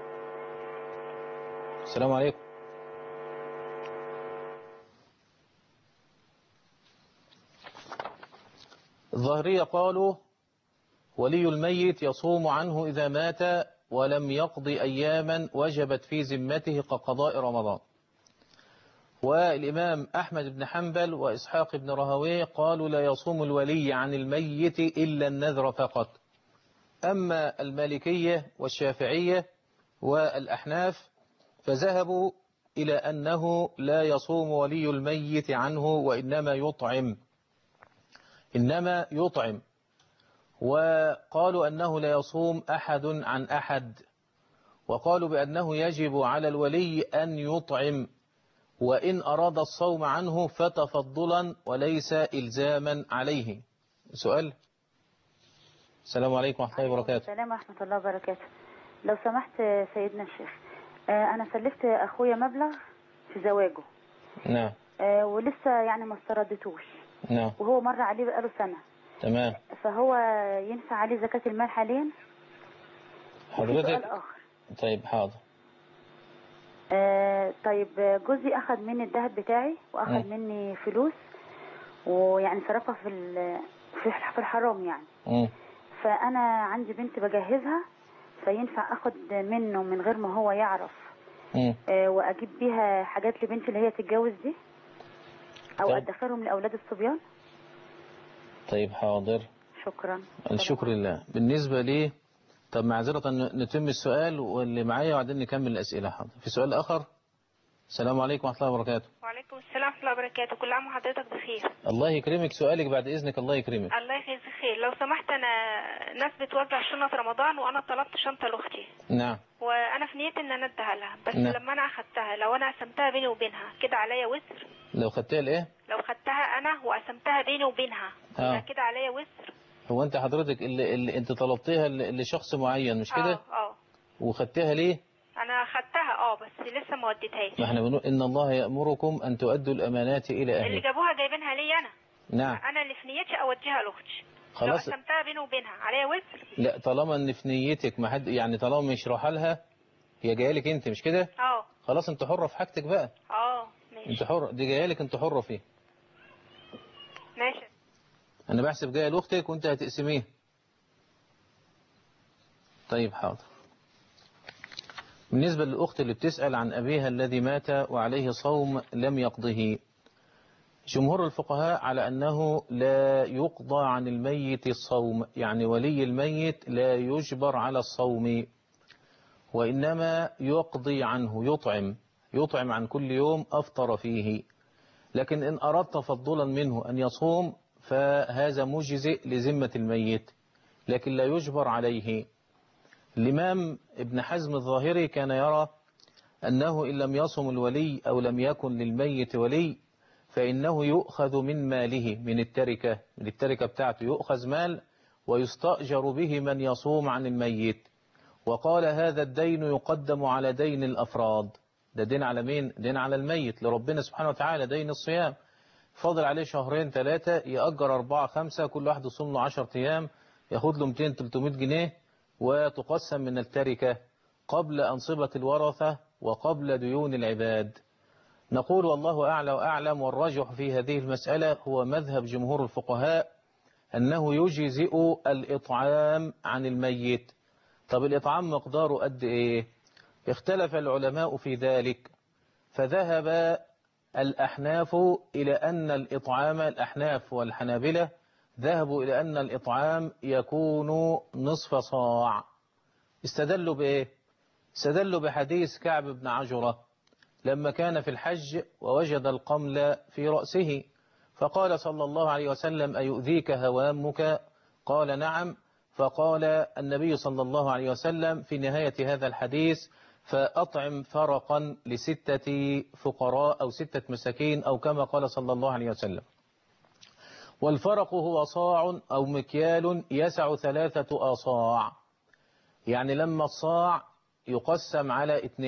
السلام عليكم. الظاهرية قالوا ولي الميت يصوم عنه إذا مات ولم يقضي أياما وجبت في ذمته كقضاء رمضان. والإمام أحمد بن حنبل وإسحاق بن راهويه قالوا لا يصوم الولي عن الميت إلا النذر فقط. أما المالكية والشافعية والأحناف فذهبوا إلى أنه لا يصوم ولي الميت عنه وإنما يطعم إنما يطعم وقالوا أنه لا يصوم أحد عن أحد، وقالوا بأنه يجب على الولي أن يطعم، وإن أراد الصوم عنه فتفضلا وليس إلزاما عليه. سؤال. السلام عليكم ورحمة الله وبركاته. السلام ورحمة الله وبركاته. لو سمحت سيدنا الشيخ، أنا سلفت أخويا مبلغ في زواجه. نعم. ولسه يعني ما استردتوش. نعم. وهو مر عليه بقاله سنة. تمام. فهو ينفع عليه زكاة المال حاليا؟ حضرتك؟ طيب حاضر. آه طيب جوزي أخذ مني الذهب بتاعي وأخذ م. مني فلوس، ويعني صرفها في في الحرام يعني. م. فأنا عندي بنت بجهزها، فينفع أخذ منه من غير ما هو يعرف آه وأجيب بيها حاجات لبنتي اللي هي تتجوز دي، أو طيب. أدخرهم لأولاد الصبيان؟ طيب حاضر. شكرا. الشكر لله. بالنسبة لي طب معذرة نتم السؤال واللي معايا وبعدين نكمل الأسئلة. حاضر. في سؤال آخر. السلام عليكم ورحمة الله وبركاته. وعليكم السلام ورحمة الله وبركاته. كل عام وحضرتك بخير. الله يكرمك. سؤالك بعد إذنك. الله يكرمك. الله يخليك بخير. لو سمحت، أنا ناس بتوزع شنط رمضان وأنا طلبت شنطة لأختي. نعم. وأنا في نيتي إن أنا أديها لها، بس نعم. لما أنا أخدتها لو أنا قسمتها بيني وبينها كده عليا وزر؟ لو خدتها لإيه؟ لو خدتها أنا وقسمتها بيني وبينها آه. كده عليا وزر؟ هو أنت حضرتك اللي, اللي أنت طلبتيها لشخص معين مش كده؟ اه اه. وخدتها ليه؟ أنا خدتها اه بس لسه ما وديتهاش. ما احنا بنقول إن الله يأمركم أن تؤدوا الأمانات إلى أهلها. اللي جابوها جايبينها لي أنا. نعم. أنا اللي في نيتي أوديها لأختي. خلاص. لو قسمتها بيني وبينها عليا وزر؟ لا، طالما إن في نيتك ما حد يعني طالما مش رايحه لها، هي جايه لك أنت مش كده؟ اه. خلاص أنت حرة في حاجتك بقى. اه ماشي. أنت حرة، دي جايه لك أنت حرة فيها. ماشي. أنا بحسب جايه لأختك وأنت هتقسميه. طيب حاضر. بالنسبة للأخت اللي بتسأل عن أبيها الذي مات وعليه صوم لم يقضه، جمهور الفقهاء على أنه لا يقضى عن الميت الصوم، يعني ولي الميت لا يجبر على الصوم، وإنما يقضي عنه، يطعم يطعم عن كل يوم أفطر فيه. لكن إن أراد تفضلا منه أن يصوم فهذا مجزئ لذمة الميت، لكن لا يجبر عليه. الإمام ابن حزم الظاهري كان يرى أنه إن لم يصم الولي أو لم يكن للميت ولي فإنه يؤخذ من ماله، من التركة من التركة بتاعته يؤخذ مال ويستأجر به من يصوم عن الميت. وقال هذا الدين يقدم على دين الأفراد. ده دين على مين؟ دين على الميت لربنا سبحانه وتعالى، دين الصيام. فاضل عليه شهرين ثلاثة، يأجر أربعة خمسة، كل واحد يصوم له عشر أيام، ياخد له مئتين ثلاثمائة جنيه، وتقسم من التركة قبل أنصبة الورثة وقبل ديون العباد. نقول والله أعلى وأعلم، والراجح في هذه المسألة هو مذهب جمهور الفقهاء أنه يجزئ الإطعام عن الميت. طب الإطعام مقداره قد إيه؟ اختلف العلماء في ذلك، فذهب الأحناف إلى أن الإطعام، الأحناف والحنابلة ذهبوا إلى أن الإطعام يكون نصف صاع. استدلوا بإيه؟ استدلوا بحديث كعب بن عجرة لما كان في الحج ووجد القمل في رأسه، فقال صلى الله عليه وسلم أيؤذيك هوامك؟ قال نعم. فقال النبي صلى الله عليه وسلم في نهاية هذا الحديث فأطعم فرقا لستة فقراء أو ستة مساكين، أو كما قال صلى الله عليه وسلم. والفرق هو صاع أو مكيال يسع ثلاثة آصاع، يعني لما الصاع يقسم على اثنين،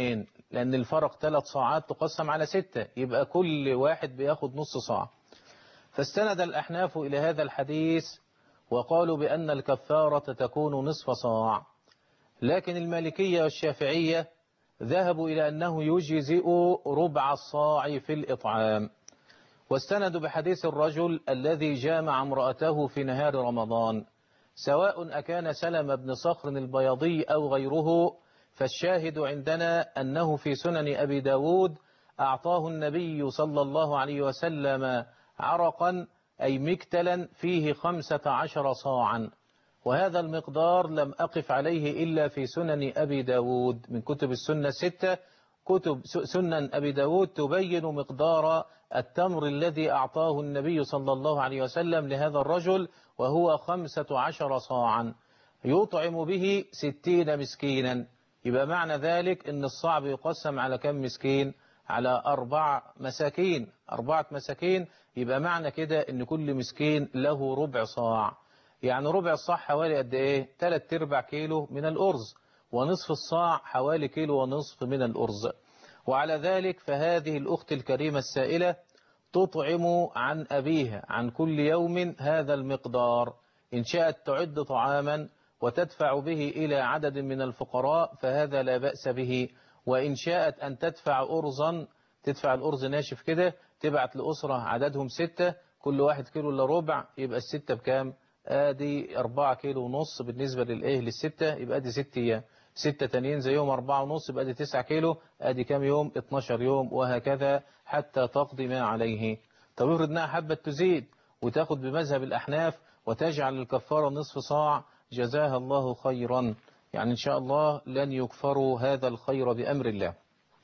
لأن الفرق ثلاث صاعات تقسم على ستة، يبقى كل واحد بياخد نص صاع. فاستند الأحناف إلى هذا الحديث وقالوا بأن الكفارة تكون نصف صاع، لكن المالكية والشافعية ذهبوا إلى أنه يجزئ ربع الصاع في الإطعام، واستندوا بحديث الرجل الذي جامع امرأته في نهار رمضان، سواء أكان سلم بن صخر البياضي أو غيره، فالشاهد عندنا أنه في سنن أبي داود أعطاه النبي صلى الله عليه وسلم عرقا أي مكتلا فيه خمسة عشر صاعا، وهذا المقدار لم أقف عليه إلا في سنن أبي داود من كتب السنة الستة. كتب سنن أبي داود تبين مقدار التمر الذي أعطاه النبي صلى الله عليه وسلم لهذا الرجل، وهو خمسة عشر صاعا يطعم به ستين مسكينا. يبقى معنى ذلك أن الصاع يقسم على كم مسكين؟ على أربع مساكين، أربعة مساكين. يبقى معنى كده أن كل مسكين له ربع صاع، يعني ربع الصاع حوالي قد إيه؟ ثلاث أرباع كيلو من الأرز، ونصف الصاع حوالي كيلو ونصف من الأرز. وعلى ذلك فهذه الأخت الكريمة السائلة تطعم عن أبيها عن كل يوم هذا المقدار، إن شاءت تعد طعاما وتدفع به إلى عدد من الفقراء فهذا لا بأس به، وإن شاءت أن تدفع أرزا، تدفع الأرز ناشف كده، تبعت لأسرة عددهم ستة، كل واحد كيلو إلا ربع، يبقى الستة بكام؟ آدي أربعة كيلو ونص بالنسبة للإيه للستة، يبقى آدي ست أيام، ستة تانيين زيهم أربعة ونص، يبقى آدي تسعة كيلو، آدي كام يوم؟ اتناشر يوم، وهكذا حتى تقضي ما عليه. طب افرض انها حابة تزيد وتاخد بمذهب الأحناف وتجعل الكفارة نصف صاع، جزاها الله خيرا، يعني إن شاء الله لن يكفروا هذا الخير بأمر الله.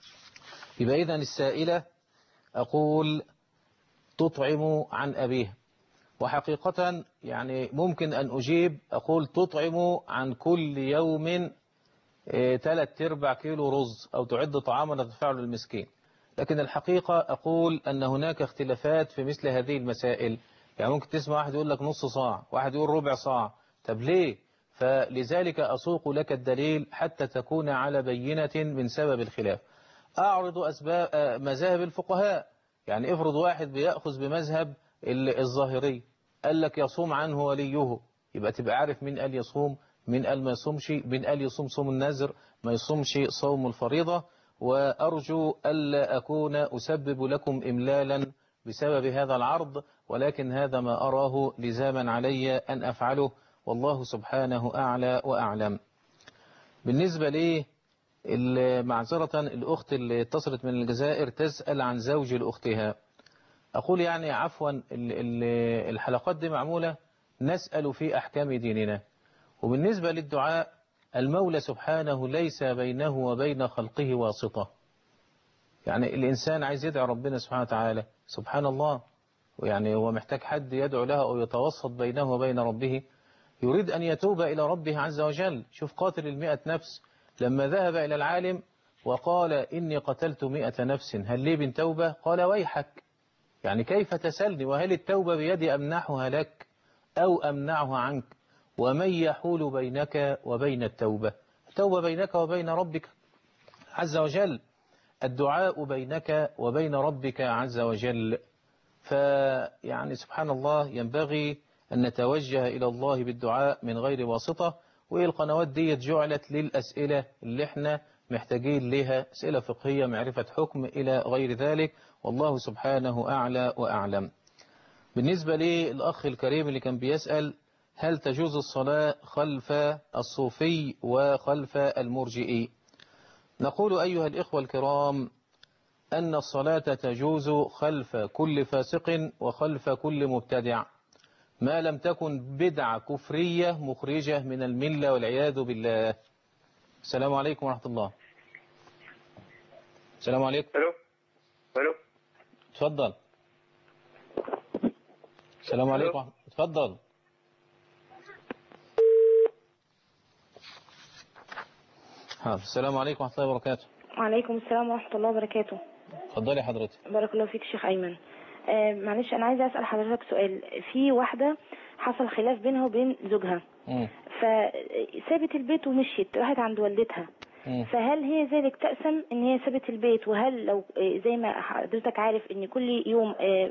يبقى إذن السائلة أقول تطعم عن أبيه، وحقيقة يعني ممكن أن أجيب أقول تطعم عن كل يوم ثلاث أرباع كيلو رز، أو تعد طعاما تدفعه للمسكين، لكن الحقيقة أقول أن هناك اختلافات في مثل هذه المسائل. يعني ممكن تسمع واحد يقول لك نص صاع، واحد يقول ربع صاع، طب ليه؟ فلذلك أسوق لك الدليل حتى تكون على بينة من سبب الخلاف. أعرض أسباب مذاهب الفقهاء، يعني افرض واحد بيأخذ بمذهب الظاهري قال لك يصوم عنه وليه، يبقى تبقى عارف مين قال يصوم، مين قال ما يصومش، مين قال يصوم صوم النذر ما يصومش صوم الفريضة. وأرجو ألا أكون أسبب لكم إملالا بسبب هذا العرض، ولكن هذا ما أراه لزاما علي أن أفعله، والله سبحانه أعلى وأعلم. بالنسبة لي معذرة الأخت اللي اتصلت من الجزائر تسأل عن زوج لأختها، أقول يعني عفوا الحلقات دي معمولة نسأل في أحكام ديننا، وبالنسبة للدعاء المولى سبحانه ليس بينه وبين خلقه واسطة. يعني الإنسان عايز يدعو ربنا سبحانه وتعالى، سبحان الله، يعني هو محتاج حد يدعو له أو يتوسط بينه وبين ربه، يريد أن يتوب إلى ربه عز وجل. شوف قاتل المئة نفس لما ذهب إلى العالم وقال إني قتلت مئة نفس هل لي من توبة؟ قال ويحك، يعني كيف تسألني وهل التوبة بيدي أمنحها لك أو أمنعها عنك؟ ومن يحول بينك وبين التوبة؟ التوبة بينك وبين ربك عز وجل، الدعاء بينك وبين ربك عز وجل. فيعني سبحان الله ينبغي أن نتوجه إلى الله بالدعاء من غير واسطة. والقنوات دي جعلت للأسئلة اللي احنا محتاجين لها، أسئلة فقهية، معرفة حكم إلى غير ذلك، والله سبحانه أعلى وأعلم. بالنسبة للأخ الكريم اللي كان بيسأل هل تجوز الصلاة خلف الصوفي وخلف المرجئي، نقول أيها الإخوة الكرام أن الصلاة تجوز خلف كل فاسق وخلف كل مبتدع، ما لم تكن بدعة كفرية مخرجة من الملة والعياذ بالله. السلام عليكم ورحمة الله. السلام عليكم. الو الو اتفضل. السلام عليكم. اتفضل. السلام عليكم ورحمة الله وبركاته. وعليكم السلام ورحمة الله وبركاته. اتفضلي حضرتك. بارك الله فيك شيخ أيمن. آه معلش أنا عايزة أسأل حضرتك سؤال. في واحدة حصل خلاف بينها وبين زوجها، فسابت البيت ومشيت راحت عند والدتها، فهل هي ذلك تأسم ان هي سابت البيت؟ وهل لو زي ما حضرتك عارف ان كل يوم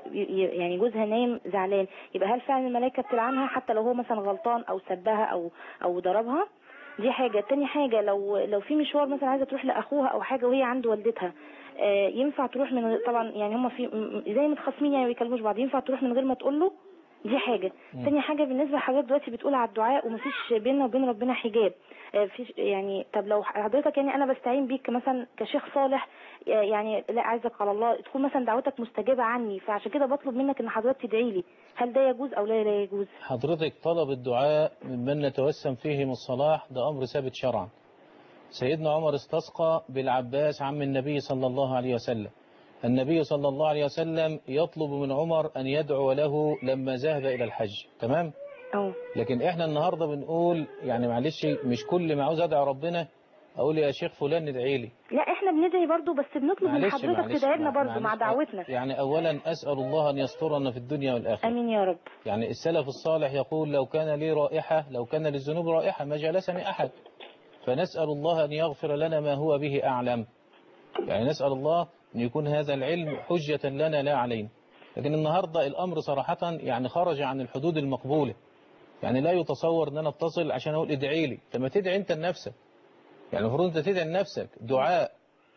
يعني جوزها نايم زعلان، يبقى هل فعلا الملائكة بتلعنها حتى لو هو مثلا غلطان او سبها او او ضربها؟ دي حاجة. تاني حاجة، لو لو في مشوار مثلا عايزة تروح لأخوها أو حاجة وهي عند والدتها، آه ينفع تروح من طبعا يعني هم في زي متخاصمين يعني ما بيكلموش بعض، ينفع تروح من غير ما تقول له؟ دي حاجة. م. تاني حاجة، بالنسبة لحضرتك دلوقتي بتقول على الدعاء ومفيش بيننا وبين ربنا حجاب، آه في يعني طب لو حضرتك يعني أنا بستعين بيك مثلا كشيخ صالح، آه يعني لا عايزك على الله تكون مثلا دعوتك مستجابة عني، فعشان كده بطلب منك إن حضرتك تدعي لي، هل ده يجوز أو لا لا يجوز؟ حضرتك طلب الدعاء ممن نتوسم فيهم الصلاح ده أمر ثابت شرعا. سيدنا عمر استسقى بالعباس عم النبي صلى الله عليه وسلم، النبي صلى الله عليه وسلم يطلب من عمر أن يدعو له لما ذهب إلى الحج. تمام؟ أوه. لكن إحنا النهاردة بنقول يعني معلش مش كل ما عاوز أدعو ربنا أقول يا شيخ فلان ندعي لي. لا إحنا بندعي برضو، بس بنطلب من حضرتك تدعي لنا برضو مع دعوتنا. يعني أولا أسأل الله أن يسترنا في الدنيا والآخرة. أمين يا رب. يعني السلف الصالح يقول لو كان لي رائحة لو كان للذنوب رائحة ما جلسني أحد، فنسأل الله أن يغفر لنا ما هو به أعلم. يعني نسأل الله أن يكون هذا العلم حجة لنا لا علينا. لكن النهاردة الأمر صراحة يعني خرج عن الحدود المقبولة. يعني لا يتصور أن أنا اتصل عشان أقول ادعي لي. لما تدعي أنت لنفسك، يعني المفروض أنت تدعي لنفسك. دعاء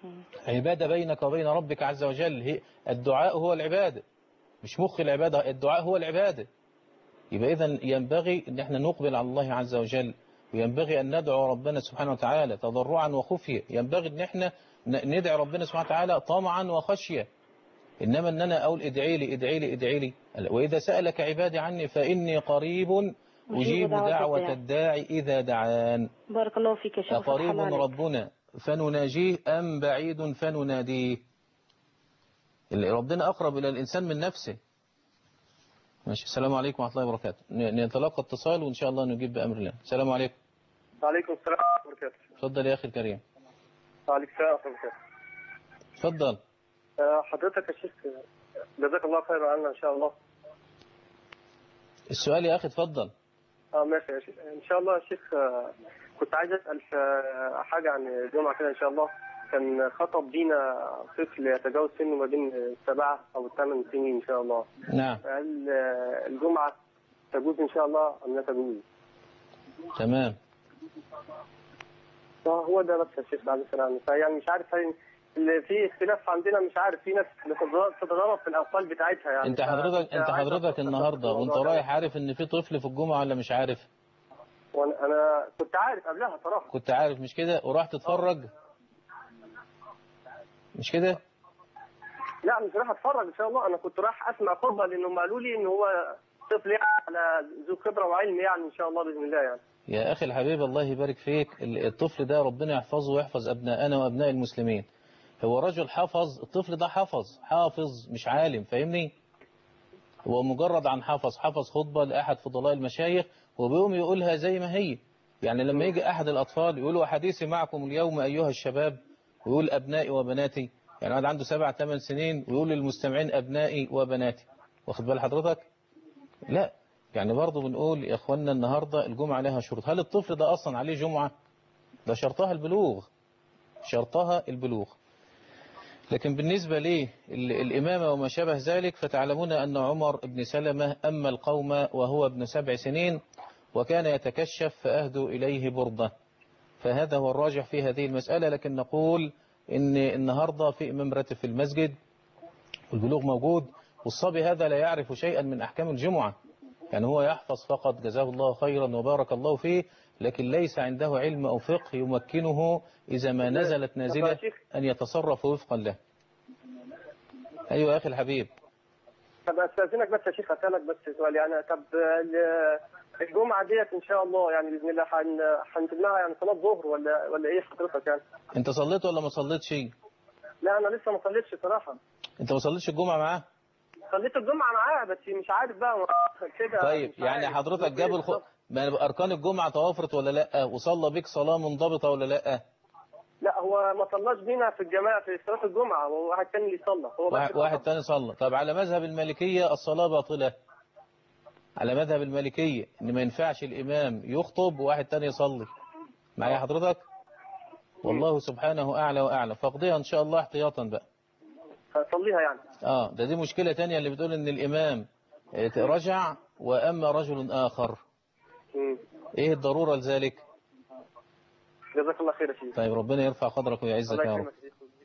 عبادة بينك وبين ربك عز وجل، هي الدعاء هو العبادة، مش مخ العبادة، الدعاء هو العبادة. يبقى إذن ينبغي أن احنا نقبل على الله عز وجل، وينبغي أن ندعو ربنا سبحانه وتعالى تضرعا وخفية. ينبغي أن احنا ندعي ربنا سبحانه وتعالى طمعا وخشية. إنما أن أنا أقول ادعي لي ادعي لي ادعي لي، وإذا سألك عبادي عني فإني قريب أجيب دعوة الداعي إذا دعان. بارك الله فيك يا شيخ. أقريب ربنا فنناجيه أم بعيد فنناديه؟ اللي ربنا أقرب إلى الإنسان من نفسه. ماشي. السلام عليكم ورحمة الله وبركاته. نتلقى اتصال وإن شاء الله نجيب بأمر الله. السلام عليكم. وعليكم السلام ورحمة الله وبركاته. اتفضل يا أخي الكريم. وعليكم السلام ورحمة الله وبركاته. اتفضل. حضرتك يا شيخ جزاك الله خير عنا إن شاء الله. السؤال يا أخي اتفضل. اه ماشي يا شيخ. إن شاء الله يا شيخ كنت عايز أسأل في حاجة عن الجمعة كده إن شاء الله. كان خطب بينا طفل يتجاوز سنه ما بين السبعة أو الثمان سنين إن شاء الله. نعم. هل الجمعة تجوز إن شاء الله أم لا تجوز؟ تمام. هو ده بس يا شيخ بعد السلام. يعني مش عارف اللي في اختلاف عندنا، مش عارف في ناس بتتضرب في الأطفال بتاعتها يعني. أنت حضرتك أنت حضرتك النهاردة وأنت رايح عارف إن في طفل في الجمعة ولا مش عارف؟ وأنا أنا كنت عارف قبلها صراحة. كنت عارف مش كده وراح تتفرج؟ مش كده؟ لا مش راح اتفرج ان شاء الله، انا كنت راح اسمع خطبه لانهم قالوا لي ان هو طفل يعني على ذو خبره وعلم يعني ان شاء الله باذن الله يعني. يا اخي الحبيب الله يبارك فيك، الطفل ده ربنا يحفظه ويحفظ ابنائنا وابناء المسلمين. هو رجل حفظ، الطفل ده حفظ حافظ مش عالم، فاهمني؟ هو مجرد عن حفظ حفظ خطبه لاحد فضلاء المشايخ وبيقوم يقولها زي ما هي. يعني لما يجي احد الاطفال يقول حديثي معكم اليوم ايها الشباب، ويقول أبنائي وبناتي، يعني واحد عنده سبع ثمان سنين ويقول للمستمعين أبنائي وبناتي، واخد بال حضرتك؟ لا، يعني برضه بنقول يا أخوانا النهاردة الجمعة لها شروط. هل الطفل ده أصلا عليه جمعة؟ ده شرطها البلوغ، شرطها البلوغ. لكن بالنسبة ليه الإمامة وما شابه ذلك فتعلمون أن عمر بن سلمة أما القوم وهو ابن سبع سنين وكان يتكشف فأهدوا إليه بردة، فهذا هو الراجح في هذه المسألة. لكن نقول إن النهاردة في إمام راتب في المسجد والبلوغ موجود، والصبي هذا لا يعرف شيئا من أحكام الجمعة، يعني هو يحفظ فقط جزاه الله خيرا وبارك الله فيه، لكن ليس عنده علم أو فقه يمكنه إذا ما نزلت نازلة أن يتصرف وفقا له. أيوة يا أخي الحبيب. طب أستاذنك بس يا شيخ أسألك بس سؤال يعني. طب الجمعة ديت إن شاء الله يعني بإذن الله هنتبناها يعني صلاة ظهر ولا ولا إيه حضرتك يعني؟ أنت صليت ولا ما صليتش؟ لا أنا لسه ما صليتش صراحة. أنت ما صليتش الجمعة معاه؟ صليت الجمعة معاه بس مش عارف بقى كده. طيب يعني حضرتك جاب الخ... أركان الجمعة توافرت ولا لأ؟ وصلى بك صلاة منضبطة ولا لأ؟ لا هو ما صلاش بينا في الجماعة في صلاة الجمعة، هو واحد تاني اللي صلى. هو واحد, واحد تاني صلى. طب على مذهب المالكية الصلاة باطلة. على مذهب المالكية إن ما ينفعش الإمام يخطب وواحد تاني يصلي. معايا حضرتك؟ والله سبحانه أعلى وأعلى، فاقضيها إن شاء الله احتياطا بقى. صليها يعني. اه ده دي مشكلة تانية اللي بتقول إن الإمام رجع وأما رجل آخر. مم. إيه الضرورة لذلك؟ جزاك الله خير يا شيخ. طيب ربنا يرفع قدرك ويعزك يا رب.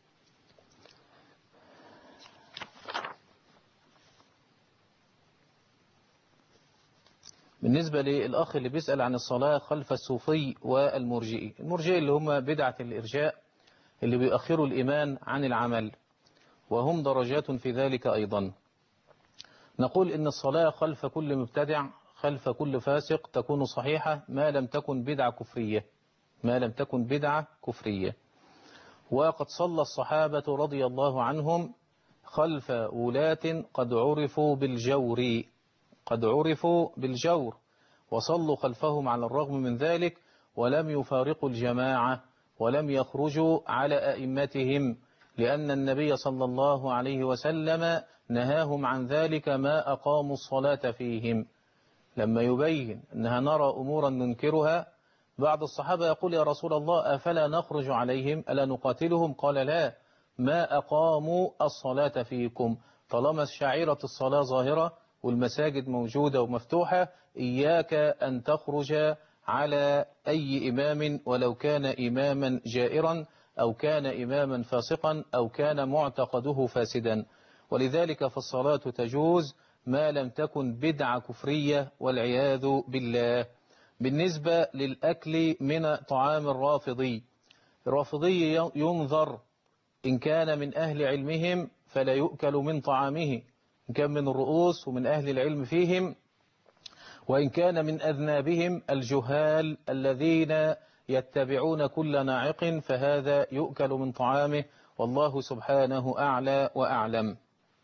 بالنسبة للأخ اللي بيسأل عن الصلاة خلف الصوفي والمرجئي، المرجئي اللي هم بدعة الإرجاء اللي بيأخروا الإيمان عن العمل، وهم درجات في ذلك أيضا. نقول إن الصلاة خلف كل مبتدع خلف كل فاسق تكون صحيحة ما لم تكن بدعة كفرية، ما لم تكن بدعة كفرية. وقد صلى الصحابة رضي الله عنهم خلف ولاة قد عرفوا بالجور، قد عرفوا بالجور وصلوا خلفهم على الرغم من ذلك، ولم يفارقوا الجماعة ولم يخرجوا على أئمتهم، لأن النبي صلى الله عليه وسلم نهاهم عن ذلك ما أقاموا الصلاة فيهم. لما يبين أنها نرى أمورا ننكرها، بعض الصحابة يقول يا رسول الله أفلا نخرج عليهم ألا نقاتلهم؟ قال لا، ما أقاموا الصلاة فيكم، طالما شعيرة الصلاة ظاهرة والمساجد موجودة ومفتوحة، إياك أن تخرج على أي إمام ولو كان إماما جائرا أو كان إماما فاسقا أو كان معتقده فاسدا. ولذلك فالصلاة تجوز ما لم تكن بدعة كفرية والعياذ بالله. بالنسبة للأكل من طعام الرافضي، الرافضي ينظر إن كان من أهل علمهم فلا يؤكل من طعامه، إن كان من الرؤوس ومن أهل العلم فيهم، وإن كان من أذنابهم الجهال الذين يتبعون كل ناعق فهذا يؤكل من طعامه، والله سبحانه أعلى وأعلم.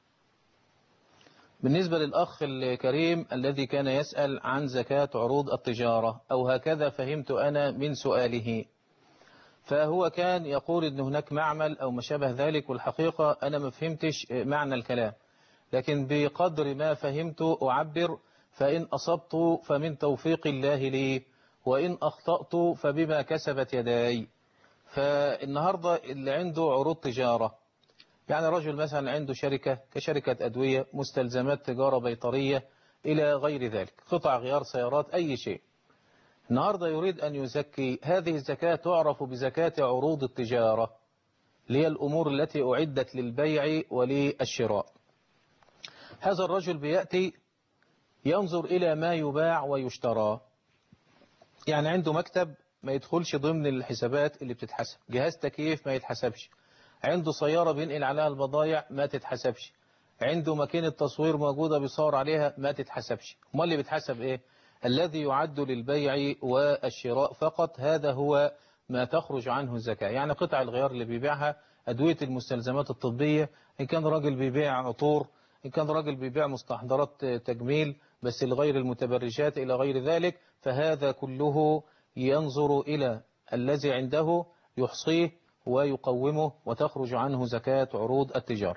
بالنسبة للأخ الكريم الذي كان يسأل عن زكاة عروض التجارة، أو هكذا فهمت أنا من سؤاله، فهو كان يقول إن هناك معمل أو ما شابه ذلك، والحقيقة أنا ما فهمتش معنى الكلام، لكن بقدر ما فهمت أعبر، فإن أصبت فمن توفيق الله لي، وإن أخطأت فبما كسبت يداي. فالنهاردة اللي عنده عروض تجارة، يعني رجل مثلا عنده شركة كشركة أدوية، مستلزمات تجارة بيطرية إلى غير ذلك، قطع غيار سيارات، أي شيء، النهاردة يريد أن يزكي، هذه الزكاة تعرف بزكاة عروض التجارة، اللي هي الأمور التي أعدت للبيع وللشراء. هذا الرجل بيأتي ينظر إلى ما يباع ويشترى، يعني عنده مكتب ما يدخلش ضمن الحسابات اللي بتتحسب، جهاز تكييف ما يتحسبش، عنده سيارة بينقل عليها البضائع ما تتحسبش، عنده ماكينة تصوير موجودة بيصور عليها ما تتحسبش. امال اللي بيتحسب ايه؟ الذي يعد للبيع والشراء فقط، هذا هو ما تخرج عنه الزكاة. يعني قطع الغيار اللي بيبيعها، أدوية المستلزمات الطبية، إن كان راجل بيبيع عطور، إن كان راجل بيبيع مستحضرات تجميل بس لغير المتبرجات إلى غير ذلك، فهذا كله ينظر إلى الذي عنده يحصيه ويقومه وتخرج عنه زكاة عروض التجارة.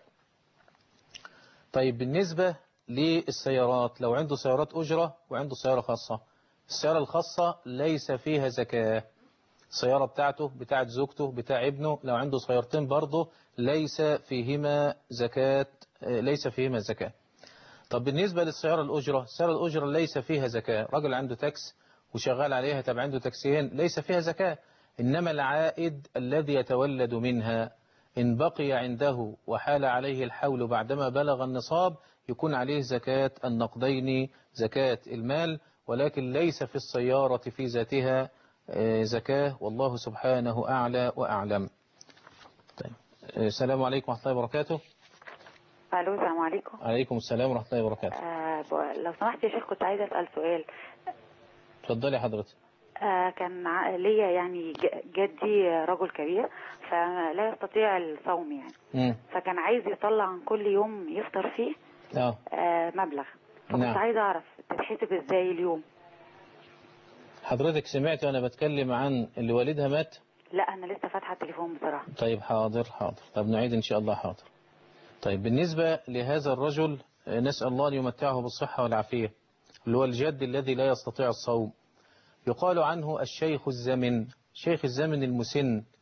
طيب بالنسبة للسيارات، لو عنده سيارات أجرة وعنده سيارة خاصة، السيارة الخاصة ليس فيها زكاة، السيارة بتاعته بتاعت زوجته بتاع ابنه، لو عنده سيارتين برضه ليس فيهما زكاة، ليس فيهما زكاة. طب بالنسبة للسيارة الأجرة، السيارة الأجرة ليس فيها زكاة، رجل عنده تاكس وشغال عليها، طب عنده تاكسيين، ليس فيها زكاة، إنما العائد الذي يتولد منها إن بقي عنده وحال عليه الحول بعدما بلغ النصاب يكون عليه زكاة النقدين، زكاة المال، ولكن ليس في السيارة في ذاتها زكاة، والله سبحانه أعلى وأعلم. طيب. السلام عليكم ورحمة الله وبركاته. الو السلام عليكم. عليكم السلام ورحمة الله وبركاته. آه لو سمحت يا شيخ كنت عايزة أسأل سؤال. اتفضلي حضرتك. آه كان ليا يعني جدي رجل كبير فلا يستطيع الصوم يعني م. فكان عايز يطلع عن كل يوم يفطر فيه آه. آه مبلغ، فكنت نعم. عايزة أعرف تتحسب إزاي اليوم. حضرتك سمعت وأنا بتكلم عن اللي والدها مات؟ لا أنا لسه فاتحة التليفون بصراحة. طيب حاضر حاضر، طب نعيد إن شاء الله. حاضر. طيب بالنسبة لهذا الرجل نسأل الله أن يمتعه بالصحة والعافية، اللي هو الجد الذي لا يستطيع الصوم، يقال عنه الشيخ الزمن، شيخ الزمن المسن،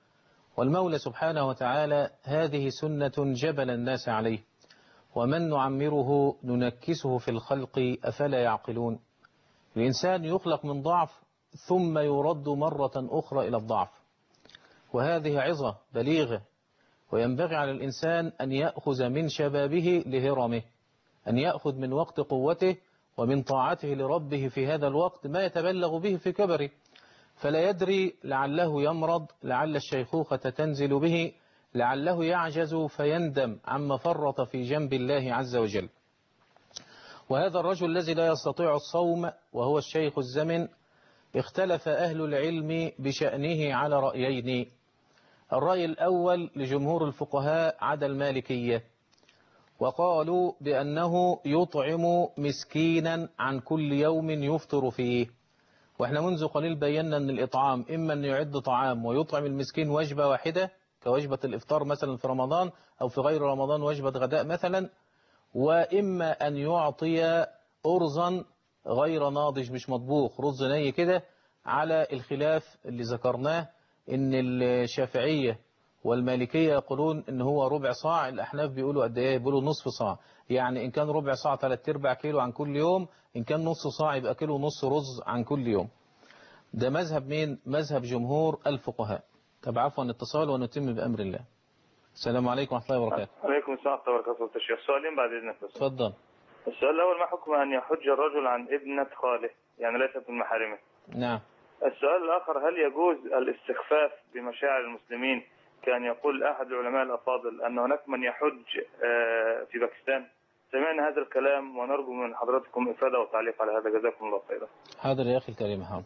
والمولى سبحانه وتعالى هذه سنة جبل الناس عليه، ومن نعمره ننكسه في الخلق أفلا يعقلون. الإنسان يخلق من ضعف ثم يرد مرة أخرى إلى الضعف، وهذه عظة بليغة، وينبغي على الإنسان أن يأخذ من شبابه لهرمه، أن يأخذ من وقت قوته ومن طاعته لربه في هذا الوقت ما يتبلغ به في كبره، فلا يدري لعله يمرض، لعل الشيخوخة تنزل به، لعله يعجز فيندم عما فرط في جنب الله عز وجل. وهذا الرجل الذي لا يستطيع الصوم وهو الشيخ الزمن اختلف أهل العلم بشأنه على رأيين. الرأي الأول لجمهور الفقهاء عدا المالكية، وقالوا بأنه يطعم مسكينا عن كل يوم يفطر فيه. وإحنا منذ قليل بينا أن الإطعام إما أن يعد طعام ويطعم المسكين وجبة واحدة كوجبة الإفطار مثلا في رمضان، أو في غير رمضان وجبة غداء مثلا، وإما أن يعطي أرزا غير ناضج مش مطبوخ، رز ني كده، على الخلاف اللي ذكرناه إن الشافعية والمالكية يقولون إن هو ربع صاع، الأحناف بيقولوا قد إيه؟ بيقولوا نصف صاع، يعني إن كان ربع صاع ثلاث أرباع كيلو عن كل يوم، إن كان نص صاع يبقى كيلو ونص رز عن كل يوم. ده مذهب مين؟ مذهب جمهور الفقهاء. طب عفوا اتصال ونتم بأمر الله. السلام عليكم ورحمة الله وبركاته. عليكم السلام ورحمة الله وبركاته. الشيخ سؤالين بعد إذنك بس. اتفضل. السؤال الأول: ما حكم أن يحج الرجل عن ابنة خاله، يعني ليست من محارمه؟ نعم. السؤال الآخر: هل يجوز الاستخفاف بمشاعر المسلمين، كان يقول أحد العلماء الأفاضل أن هناك من يحج في باكستان؟ سمعنا هذا الكلام ونرجو من حضراتكم إفادة وتعليق على هذا، جزاكم الله خيرا. حاضر يا أخي الكريم، حاضر.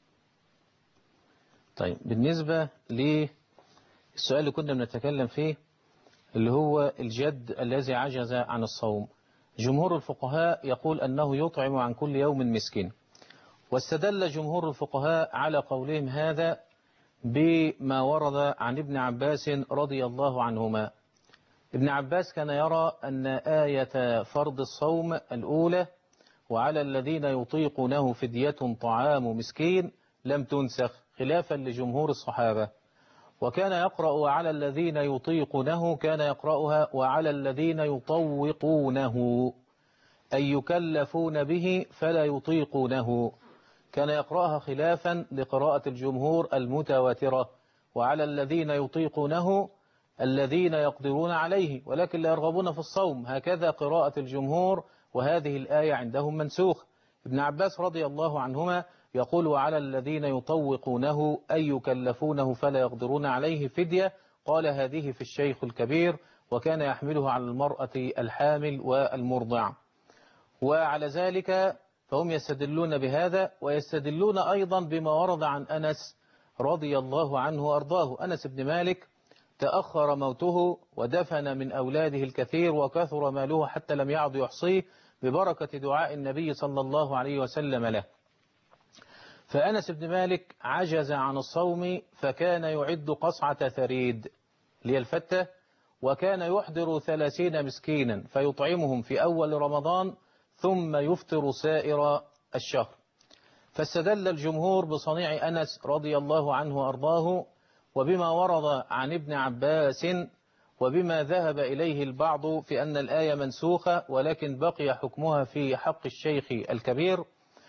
طيب، بالنسبة للسؤال اللي كنا بنتكلم فيه اللي هو الجد الذي عجز عن الصوم، جمهور الفقهاء يقول أنه يطعم عن كل يوم مسكين، واستدل جمهور الفقهاء على قولهم هذا بما ورد عن ابن عباس رضي الله عنهما. ابن عباس كان يرى أن آية فرض الصوم الأولى وعلى الذين يطيقونه فدية طعام مسكين لم تنسخ، خلافا لجمهور الصحابة، وكان يقرأ وعلى الذين يطيقونه كان يقرأها وعلى الذين يطوقونه أي يكلفون به فلا يطيقونه، كان يقرأها خلافا لقراءة الجمهور المتواترة، وعلى الذين يطيقونه الذين يقدرون عليه ولكن لا يرغبون في الصوم، هكذا قراءة الجمهور، وهذه الآية عندهم منسوخ. ابن عباس رضي الله عنهما يقول وعلى الذين يطوقونه أي يكلفونه فلا يقدرون عليه فدية، قال هذه في الشيخ الكبير، وكان يحمله على المرأة الحامل والمرضع. وعلى ذلك فهم يستدلون بهذا، ويستدلون أيضا بما ورد عن أنس رضي الله عنه وأرضاه. أنس بن مالك تأخر موته ودفن من أولاده الكثير وكثر ماله حتى لم يعد يحصيه ببركة دعاء النبي صلى الله عليه وسلم له. فأنس بن مالك عجز عن الصوم، فكان يعد قصعة ثريد للفتة، وكان يحضر ثلاثين مسكينا فيطعمهم في أول رمضان ثم يفطر سائر الشهر. فاستدل الجمهور بصنيع أنس رضي الله عنه وأرضاه وبما ورد عن ابن عباس وبما ذهب إليه البعض في أن الآية منسوخة ولكن بقي حكمها في حق الشيخ الكبير،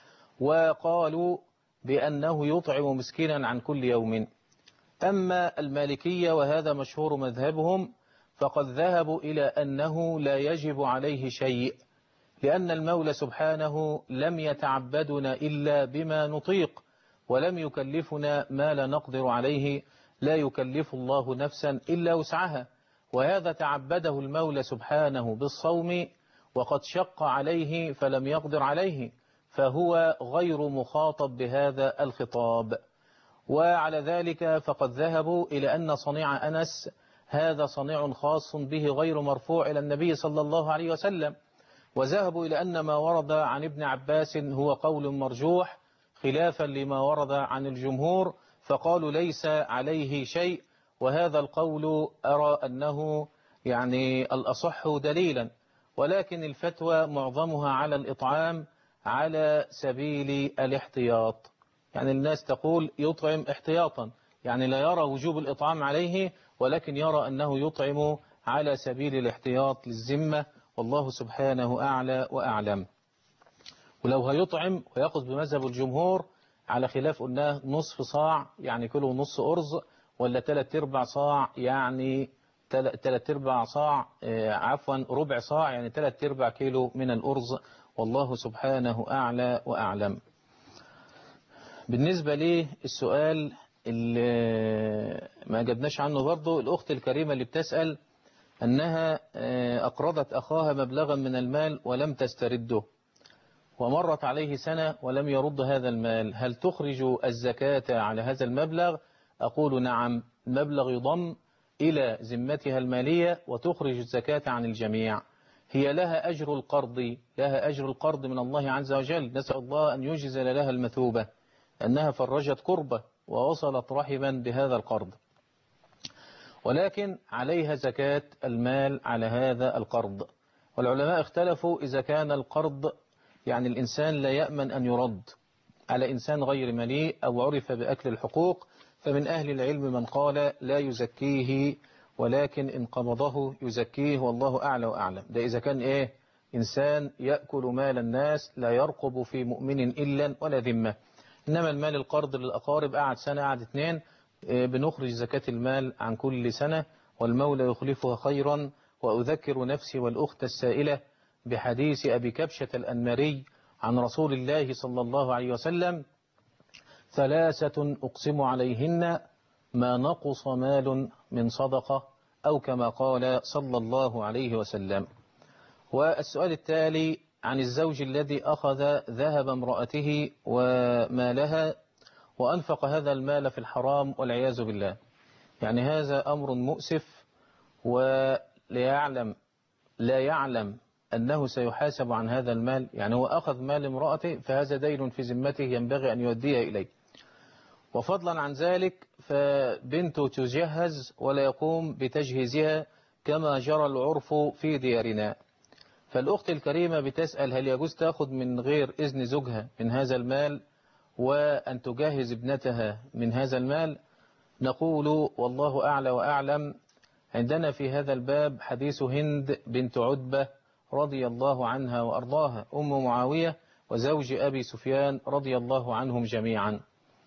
وقالوا بأنه يطعم مسكينا عن كل يوم. أما المالكية وهذا مشهور مذهبهم فقد ذهبوا إلى أنه لا يجب عليه شيء، لأن المولى سبحانه لم يتعبدنا إلا بما نطيق ولم يكلفنا ما لا نقدر عليه، لا يكلف الله نفسا إلا وسعها، وهذا تعبده المولى سبحانه بالصوم وقد شق عليه فلم يقدر عليه، فهو غير مخاطب بهذا الخطاب. وعلى ذلك فقد ذهبوا إلى أن صنيع أنس هذا صنيع خاص به غير مرفوع إلى النبي صلى الله عليه وسلم، وذهبوا إلى أن ما ورد عن ابن عباس هو قول مرجوح خلافا لما ورد عن الجمهور، فقالوا ليس عليه شيء، وهذا القول أرى أنه يعني الأصح دليلا، ولكن الفتوى معظمها على الإطعام على سبيل الاحتياط، يعني الناس تقول يطعم احتياطا، يعني لا يرى وجوب الإطعام عليه، ولكن يرى أنه يطعم على سبيل الاحتياط للذمة، والله سبحانه أعلى وأعلم. ولو هيطعم ويأخذ بمذهب الجمهور على خلاف قلناه نصف صاع يعني كيلو ونص أرز، ولا ثلاث ارباع صاع يعني ثلاث ارباع صاع عفوا ربع صاع يعني ثلاث ارباع كيلو من الأرز، والله سبحانه أعلى وأعلم. بالنسبة لي السؤال اللي ما جبناش عنه برضو الأخت الكريمة اللي بتسأل أنها أقرضت أخاها مبلغا من المال ولم تسترده، ومرت عليه سنة ولم يرد هذا المال، هل تخرج الزكاة على هذا المبلغ؟ أقول نعم، المبلغ يضم إلى ذمتها المالية وتخرج الزكاة عن الجميع. هي لها أجر القرض، لها أجر القرض من الله عز وجل، نسأل الله أن يجزل لها المثوبة أنها فرجت كربة ووصلت رحما بهذا القرض، ولكن عليها زكاة المال على هذا القرض. والعلماء اختلفوا إذا كان القرض يعني الإنسان لا يأمن أن يرد على إنسان غير مليء أو عرف بأكل الحقوق، فمن أهل العلم من قال لا يزكيه ولكن إن قبضه يزكيه، والله أعلى وأعلم. ده إذا كان إيه إنسان يأكل مال الناس لا يرقب في مؤمن إلا ولا ذمة. إنما المال القرض للأقارب قعد سنة قعد اثنين بنخرج زكاة المال عن كل سنة، والمولى يخلفها خيرا. وأذكر نفسي والأخت السائلة بحديث أبي كبشة الأنماري عن رسول الله صلى الله عليه وسلم: ثلاثة أقسم عليهن ما نقص مال من صدقة، أو كما قال صلى الله عليه وسلم. والسؤال التالي عن الزوج الذي أخذ ذهب امرأته ومالها وأنفق هذا المال في الحرام والعياذ بالله. يعني هذا أمر مؤسف، ولا يعلم لا يعلم أنه سيحاسب عن هذا المال. يعني هو أخذ مال امرأته فهذا دين في ذمته ينبغي أن يؤديه إليه، وفضلا عن ذلك فبنته تجهز ولا يقوم بتجهيزها كما جرى العرف في ديارنا. فالأخت الكريمة بتسأل هل يجوز تأخذ من غير إذن زوجها من هذا المال وأن تجهز ابنتها من هذا المال؟ نقول والله أعلى وأعلم. عندنا في هذا الباب حديث هند بنت عتبة رضي الله عنها وأرضاها أم معاوية وزوج أبي سفيان رضي الله عنهم جميعا،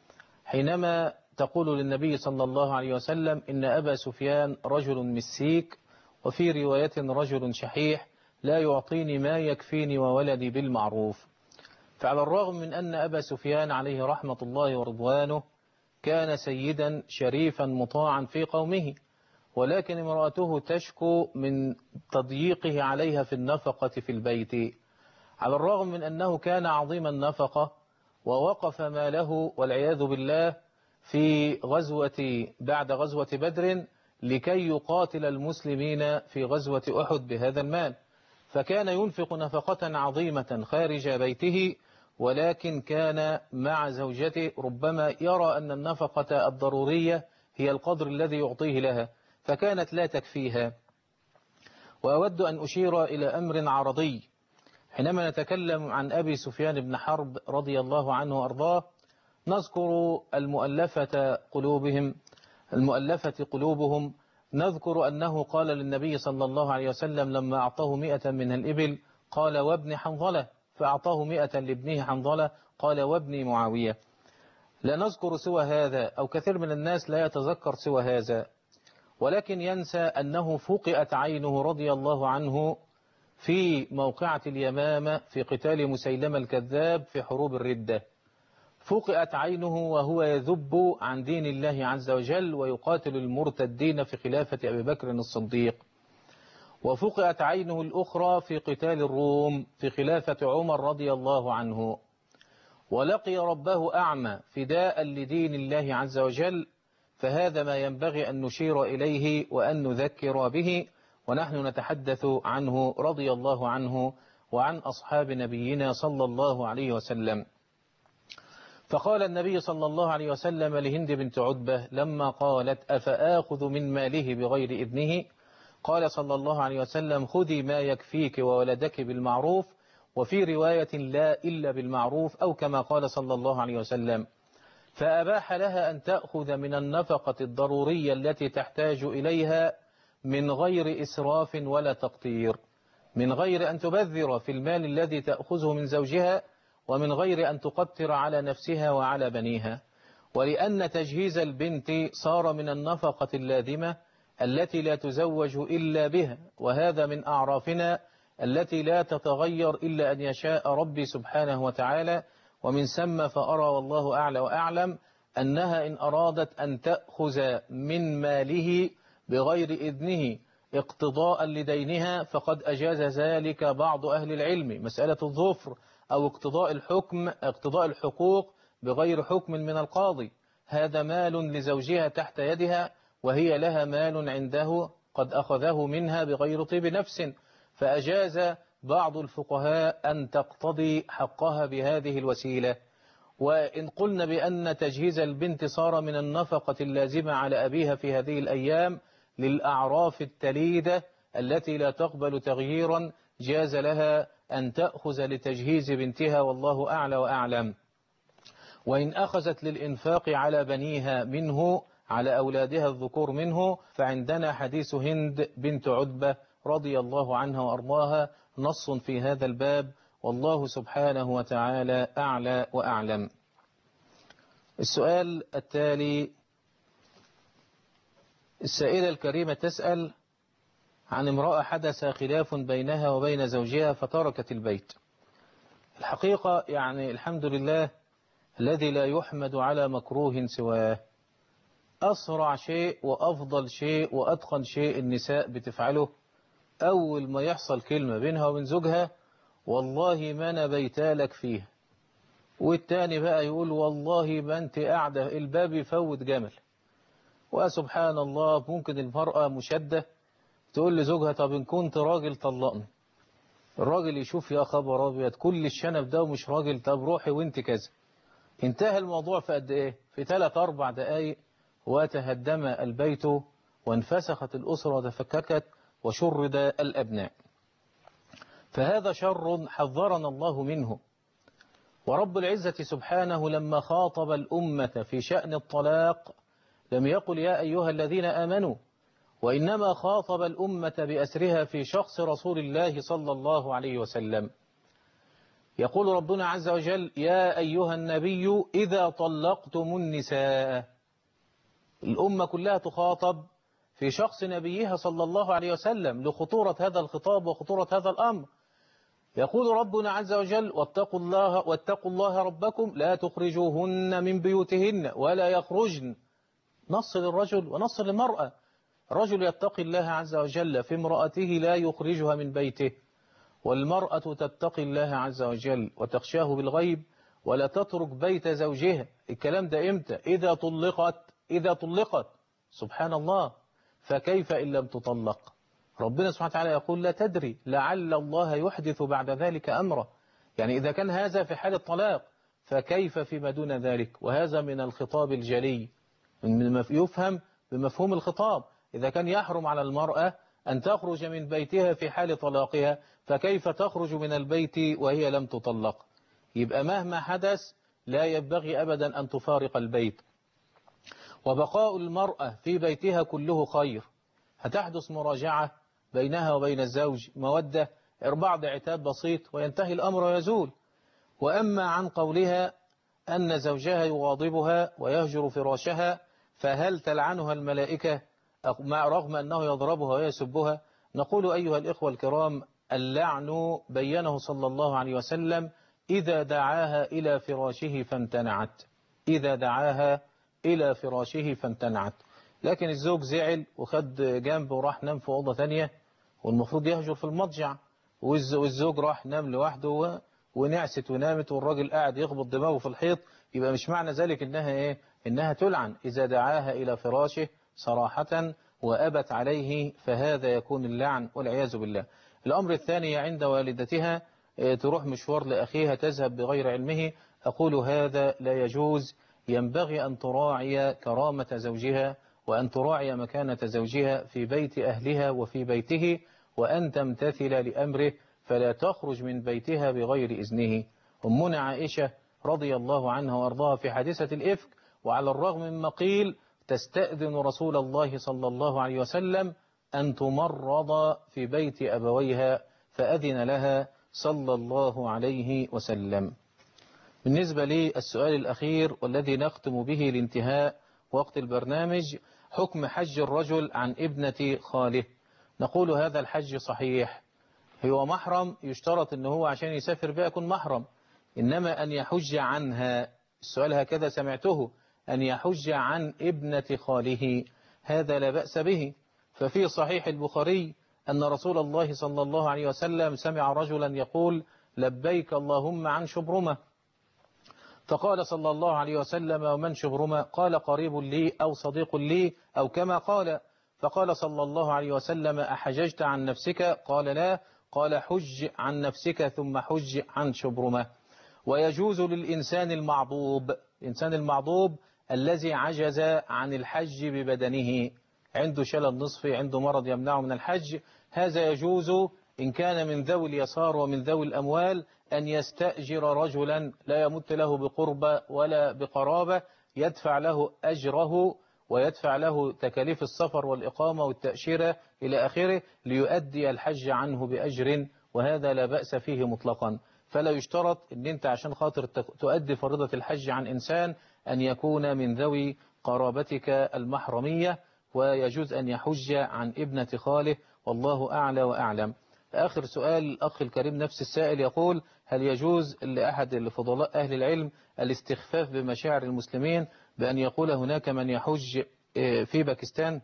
حينما تقول للنبي صلى الله عليه وسلم إن أبا سفيان رجل مسيك، وفي رواية رجل شحيح لا يعطيني ما يكفيني وولدي بالمعروف. فعلى الرغم من أن أبا سفيان عليه رحمة الله ورضوانه كان سيدا شريفا مطاعا في قومه، ولكن امرأته تشكو من تضييقه عليها في النفقة في البيت، على الرغم من أنه كان عظيم النفقة ووقف ماله والعياذ بالله في غزوة بعد غزوة بدر لكي يقاتل المسلمين في غزوة أحد بهذا المال، فكان ينفق نفقة عظيمة خارج بيته، ولكن كان مع زوجته ربما يرى أن النفقة الضرورية هي القدر الذي يعطيه لها، فكانت لا تكفيها. وأود أن أشير إلى أمر عرضي. حينما نتكلم عن أبي سفيان بن حرب رضي الله عنه وأرضاه نذكر المؤلفة قلوبهم المؤلفة قلوبهم نذكر أنه قال للنبي صلى الله عليه وسلم لما أعطاه مئة من الإبل قال وابن حنظلة، فأعطاه مئة لابنه حنظلة قال وابن معاوية. لا نذكر سوى هذا، أو كثير من الناس لا يتذكر سوى هذا، ولكن ينسى أنه فقئت عينه رضي الله عنه في موقعة اليمامة في قتال مسيلمة الكذاب في حروب الردة. فقئت عينه وهو يذب عن دين الله عز وجل ويقاتل المرتدين في خلافة أبي بكر الصديق. وفقئت عينه الأخرى في قتال الروم في خلافة عمر رضي الله عنه، ولقي ربه أعمى فداء لدين الله عز وجل. فهذا ما ينبغي أن نشير إليه وأن نذكر به، ونحن نتحدث عنه رضي الله عنه وعن أصحاب نبينا صلى الله عليه وسلم. فقال النبي صلى الله عليه وسلم لهند بنت عتبة لما قالت أفآخذ من ماله بغير إذنه، قال صلى الله عليه وسلم خذي ما يكفيك وولدك بالمعروف، وفي رواية لا إلا بالمعروف، أو كما قال صلى الله عليه وسلم. فأباح لها أن تأخذ من النفقة الضرورية التي تحتاج إليها من غير إسراف ولا تقتير، من غير أن تبذر في المال الذي تأخذه من زوجها، ومن غير أن تقتر على نفسها وعلى بنيها. ولأن تجهيز البنت صار من النفقة اللازمة التي لا تزوج إلا بها، وهذا من أعرافنا التي لا تتغير إلا أن يشاء ربي سبحانه وتعالى. ومن ثم فأرى والله أعلى وأعلم أنها إن أرادت أن تأخذ من ماله بغير إذنه اقتضاء لدينها فقد أجاز ذلك بعض أهل العلم، مسألة الظفر أو اقتضاء الحكم اقتضاء الحقوق بغير حكم من القاضي. هذا مال لزوجها تحت يدها وهي لها مال عنده قد أخذه منها بغير طيب نفس، فأجاز بعض الفقهاء أن تقتضي حقها بهذه الوسيلة. وإن قلنا بأن تجهيز البنت صار من النفقة اللازمة على أبيها في هذه الأيام للأعراف التليدة التي لا تقبل تغييرا، جاز لها أن تأخذ لتجهيز بنتها والله أعلى وأعلم. وإن أخذت للإنفاق على بنيها منه على أولادها الذكور منه، فعندنا حديث هند بنت عتبة رضي الله عنها وأرضاها نص في هذا الباب، والله سبحانه وتعالى أعلى وأعلم. السؤال التالي، السائلة الكريمة تسأل عن امرأة حدث خلاف بينها وبين زوجها فتركت البيت. الحقيقة يعني الحمد لله الذي لا يحمد على مكروه سواه. أسرع شيء وأفضل شيء وأتقن شيء النساء بتفعله أول ما يحصل كلمة بينها وبين زوجها والله ما أنا بيتالك فيها، والتاني بقى يقول والله ما أنت قاعدة الباب يفوت جمل. وسبحان الله ممكن المرأة مشدة تقول لزوجها طب إن كنت راجل طلقني. الراجل يشوف يا خبر أبيض كل الشنب ده ومش راجل، طب روحي وانت كذا. انتهى الموضوع في قد ايه؟ في ثلاث أربع دقايق وتهدم البيت وانفسخت الأسرة وتفككت وشرد الأبناء. فهذا شر حذرنا الله منه. ورب العزة سبحانه لما خاطب الأمة في شأن الطلاق لم يقل يا أيها الذين آمنوا، وإنما خاطب الأمة بأسرها في شخص رسول الله صلى الله عليه وسلم. يقول ربنا عز وجل يا أيها النبي إذا طلقتم النساء. الأمة كلها تخاطب في شخص نبيها صلى الله عليه وسلم لخطورة هذا الخطاب وخطورة هذا الأمر. يقول ربنا عز وجل واتقوا الله, واتقوا الله ربكم لا تخرجوهن من بيوتهن ولا يخرجن. نص للرجل ونص للمرأة. الرجل يتقي الله عز وجل في امرأته لا يخرجها من بيته، والمرأة تتقي الله عز وجل وتخشاه بالغيب ولا تترك بيت زوجها. الكلام ده إمتى؟ إذا طلقت إذا طلقت سبحان الله. فكيف إن لم تطلق؟ ربنا سبحانه وتعالى يقول لا تدري لعل الله يحدث بعد ذلك أمره. يعني إذا كان هذا في حال الطلاق فكيف فيما دون ذلك؟ وهذا من الخطاب الجلي من يفهم بمفهوم الخطاب. إذا كان يحرم على المرأة أن تخرج من بيتها في حال طلاقها فكيف تخرج من البيت وهي لم تطلق؟ يبقى مهما حدث لا ينبغي أبدا أن تفارق البيت. وبقاء المرأة في بيتها كله خير. هتحدث مراجعة بينها وبين الزوج مودة بعض عتاب بسيط وينتهي الأمر ويزول. وأما عن قولها أن زوجها يغاضبها ويهجر فراشها فهل تلعنها الملائكة رغم أنه يضربها ويسبها؟ نقول أيها الإخوة الكرام اللعن بينه صلى الله عليه وسلم إذا دعاها إلى فراشه فامتنعت. إذا دعاها إلى فراشه فامتنعت. لكن الزوج زعل وخد جنبه وراح نام في أوضة ثانية والمفروض يهجر في المضجع، والزوج راح نام لوحده ونعست ونامت والراجل قاعد يخبط دماغه في الحيط، يبقى مش معنى ذلك إنها إيه؟ إنها تلعن. إذا دعاها إلى فراشه صراحة وأبت عليه فهذا يكون اللعن والعياذ بالله. الأمر الثاني عند والدتها تروح مشوار لأخيها تذهب بغير علمه، أقول هذا لا يجوز. ينبغي أن تراعي كرامة زوجها وأن تراعي مكانة زوجها في بيت أهلها وفي بيته وأن تمتثل لأمره فلا تخرج من بيتها بغير إذنه. أمنا عائشة رضي الله عنها وأرضاها في حادثة الإفك وعلى الرغم مما قيل تستأذن رسول الله صلى الله عليه وسلم أن تمرض في بيت أبويها فأذن لها صلى الله عليه وسلم. بالنسبة للسؤال الأخير والذي نختم به لانتهاء وقت البرنامج، حكم حج الرجل عن ابنة خاله. نقول هذا الحج صحيح، هو محرم، يشترط أنه هو عشان يسافر بها يكون محرم، إنما أن يحج عنها، السؤال هكذا سمعته، أن يحج عن ابنة خاله هذا لا بأس به. ففي صحيح البخاري أن رسول الله صلى الله عليه وسلم سمع رجلا يقول لبيك اللهم عن شبرمة، فقال صلى الله عليه وسلم ومن شبرمة؟ قال قريب لي أو صديق لي أو كما قال. فقال صلى الله عليه وسلم أحججت عن نفسك؟ قال لا. قال حج عن نفسك ثم حج عن شبرمة. ويجوز للإنسان المعضوب، الإنسان المعضوب الذي عجز عن الحج ببدنه، عنده شلل نصفي، عنده مرض يمنعه من الحج، هذا يجوز إن كان من ذوي اليسار ومن ذوي الأموال أن يستأجر رجلا لا يمت له بقربة ولا بقرابة، يدفع له أجره ويدفع له تكاليف السفر والإقامة والتأشيرة إلى آخره ليؤدي الحج عنه بأجر، وهذا لا بأس فيه مطلقا. فلا يشترط أن أنت عشان خاطر تؤدي فريضة الحج عن إنسان أن يكون من ذوي قرابتك المحرمية، ويجوز أن يحج عن ابنة خاله، والله أعلى وأعلم. آخر سؤال الأخ الكريم نفس السائل يقول هل يجوز لأحد الفضلاء أهل العلم الاستخفاف بمشاعر المسلمين بأن يقول هناك من يحج في باكستان؟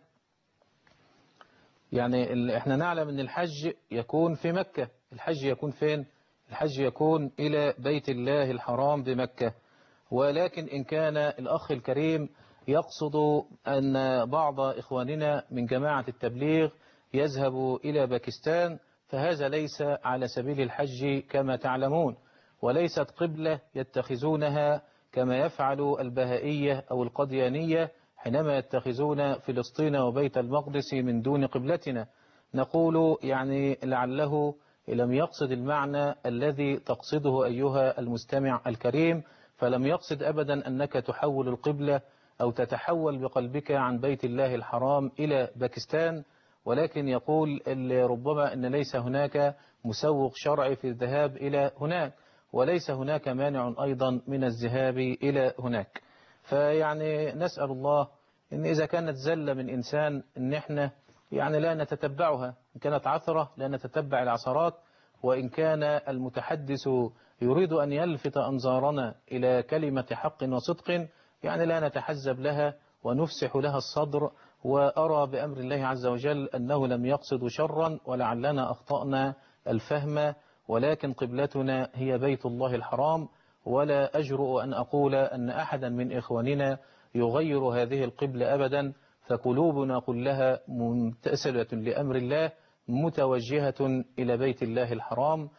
يعني احنا نعلم أن الحج يكون في مكة، الحج يكون فين؟ الحج يكون إلى بيت الله الحرام بمكة، ولكن إن كان الأخ الكريم يقصد أن بعض إخواننا من جماعة التبليغ يذهب إلى باكستان، فهذا ليس على سبيل الحج كما تعلمون، وليست قبلة يتخذونها كما يفعل البهائية أو القديانية حينما يتخذون فلسطين وبيت المقدس من دون قبلتنا. نقول يعني لعله لم يقصد المعنى الذي تقصده أيها المستمع الكريم، فلم يقصد أبدا أنك تحول القبلة أو تتحول بقلبك عن بيت الله الحرام إلى باكستان، ولكن يقول ربما أن ليس هناك مسوق شرعي في الذهاب إلى هناك، وليس هناك مانع أيضا من الذهاب إلى هناك. فيعني نسأل الله إن إذا كانت زلة من إنسان إن إحنا يعني لا نتتبعها، إن كانت عثرة لا نتتبع العثرات، وإن كان المتحدث يريد أن يلفت أنظارنا إلى كلمة حق وصدق يعني لا نتحزب لها ونفسح لها الصدر، وأرى بأمر الله عز وجل أنه لم يقصد شرا ولعلنا أخطأنا الفهم، ولكن قبلتنا هي بيت الله الحرام، ولا أجرؤ أن أقول أن أحدا من إخواننا يغير هذه القبلة أبدا، فقلوبنا كلها ممتثلة لأمر الله متوجهة إلى بيت الله الحرام.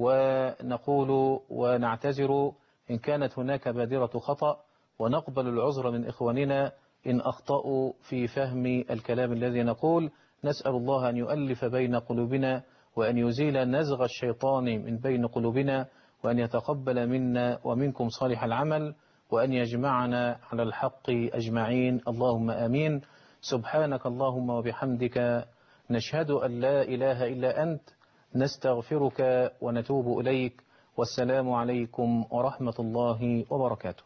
ونقول ونعتذر إن كانت هناك بادرة خطأ، ونقبل العذر من إخواننا إن أخطأوا في فهم الكلام الذي نقول. نسأل الله أن يؤلف بين قلوبنا وأن يزيل نزغ الشيطان من بين قلوبنا، وأن يتقبل منا ومنكم صالح العمل، وأن يجمعنا على الحق أجمعين، اللهم آمين. سبحانك اللهم وبحمدك نشهد أن لا إله إلا أنت، نستغفرك ونتوب إليك، والسلام عليكم ورحمة الله وبركاته.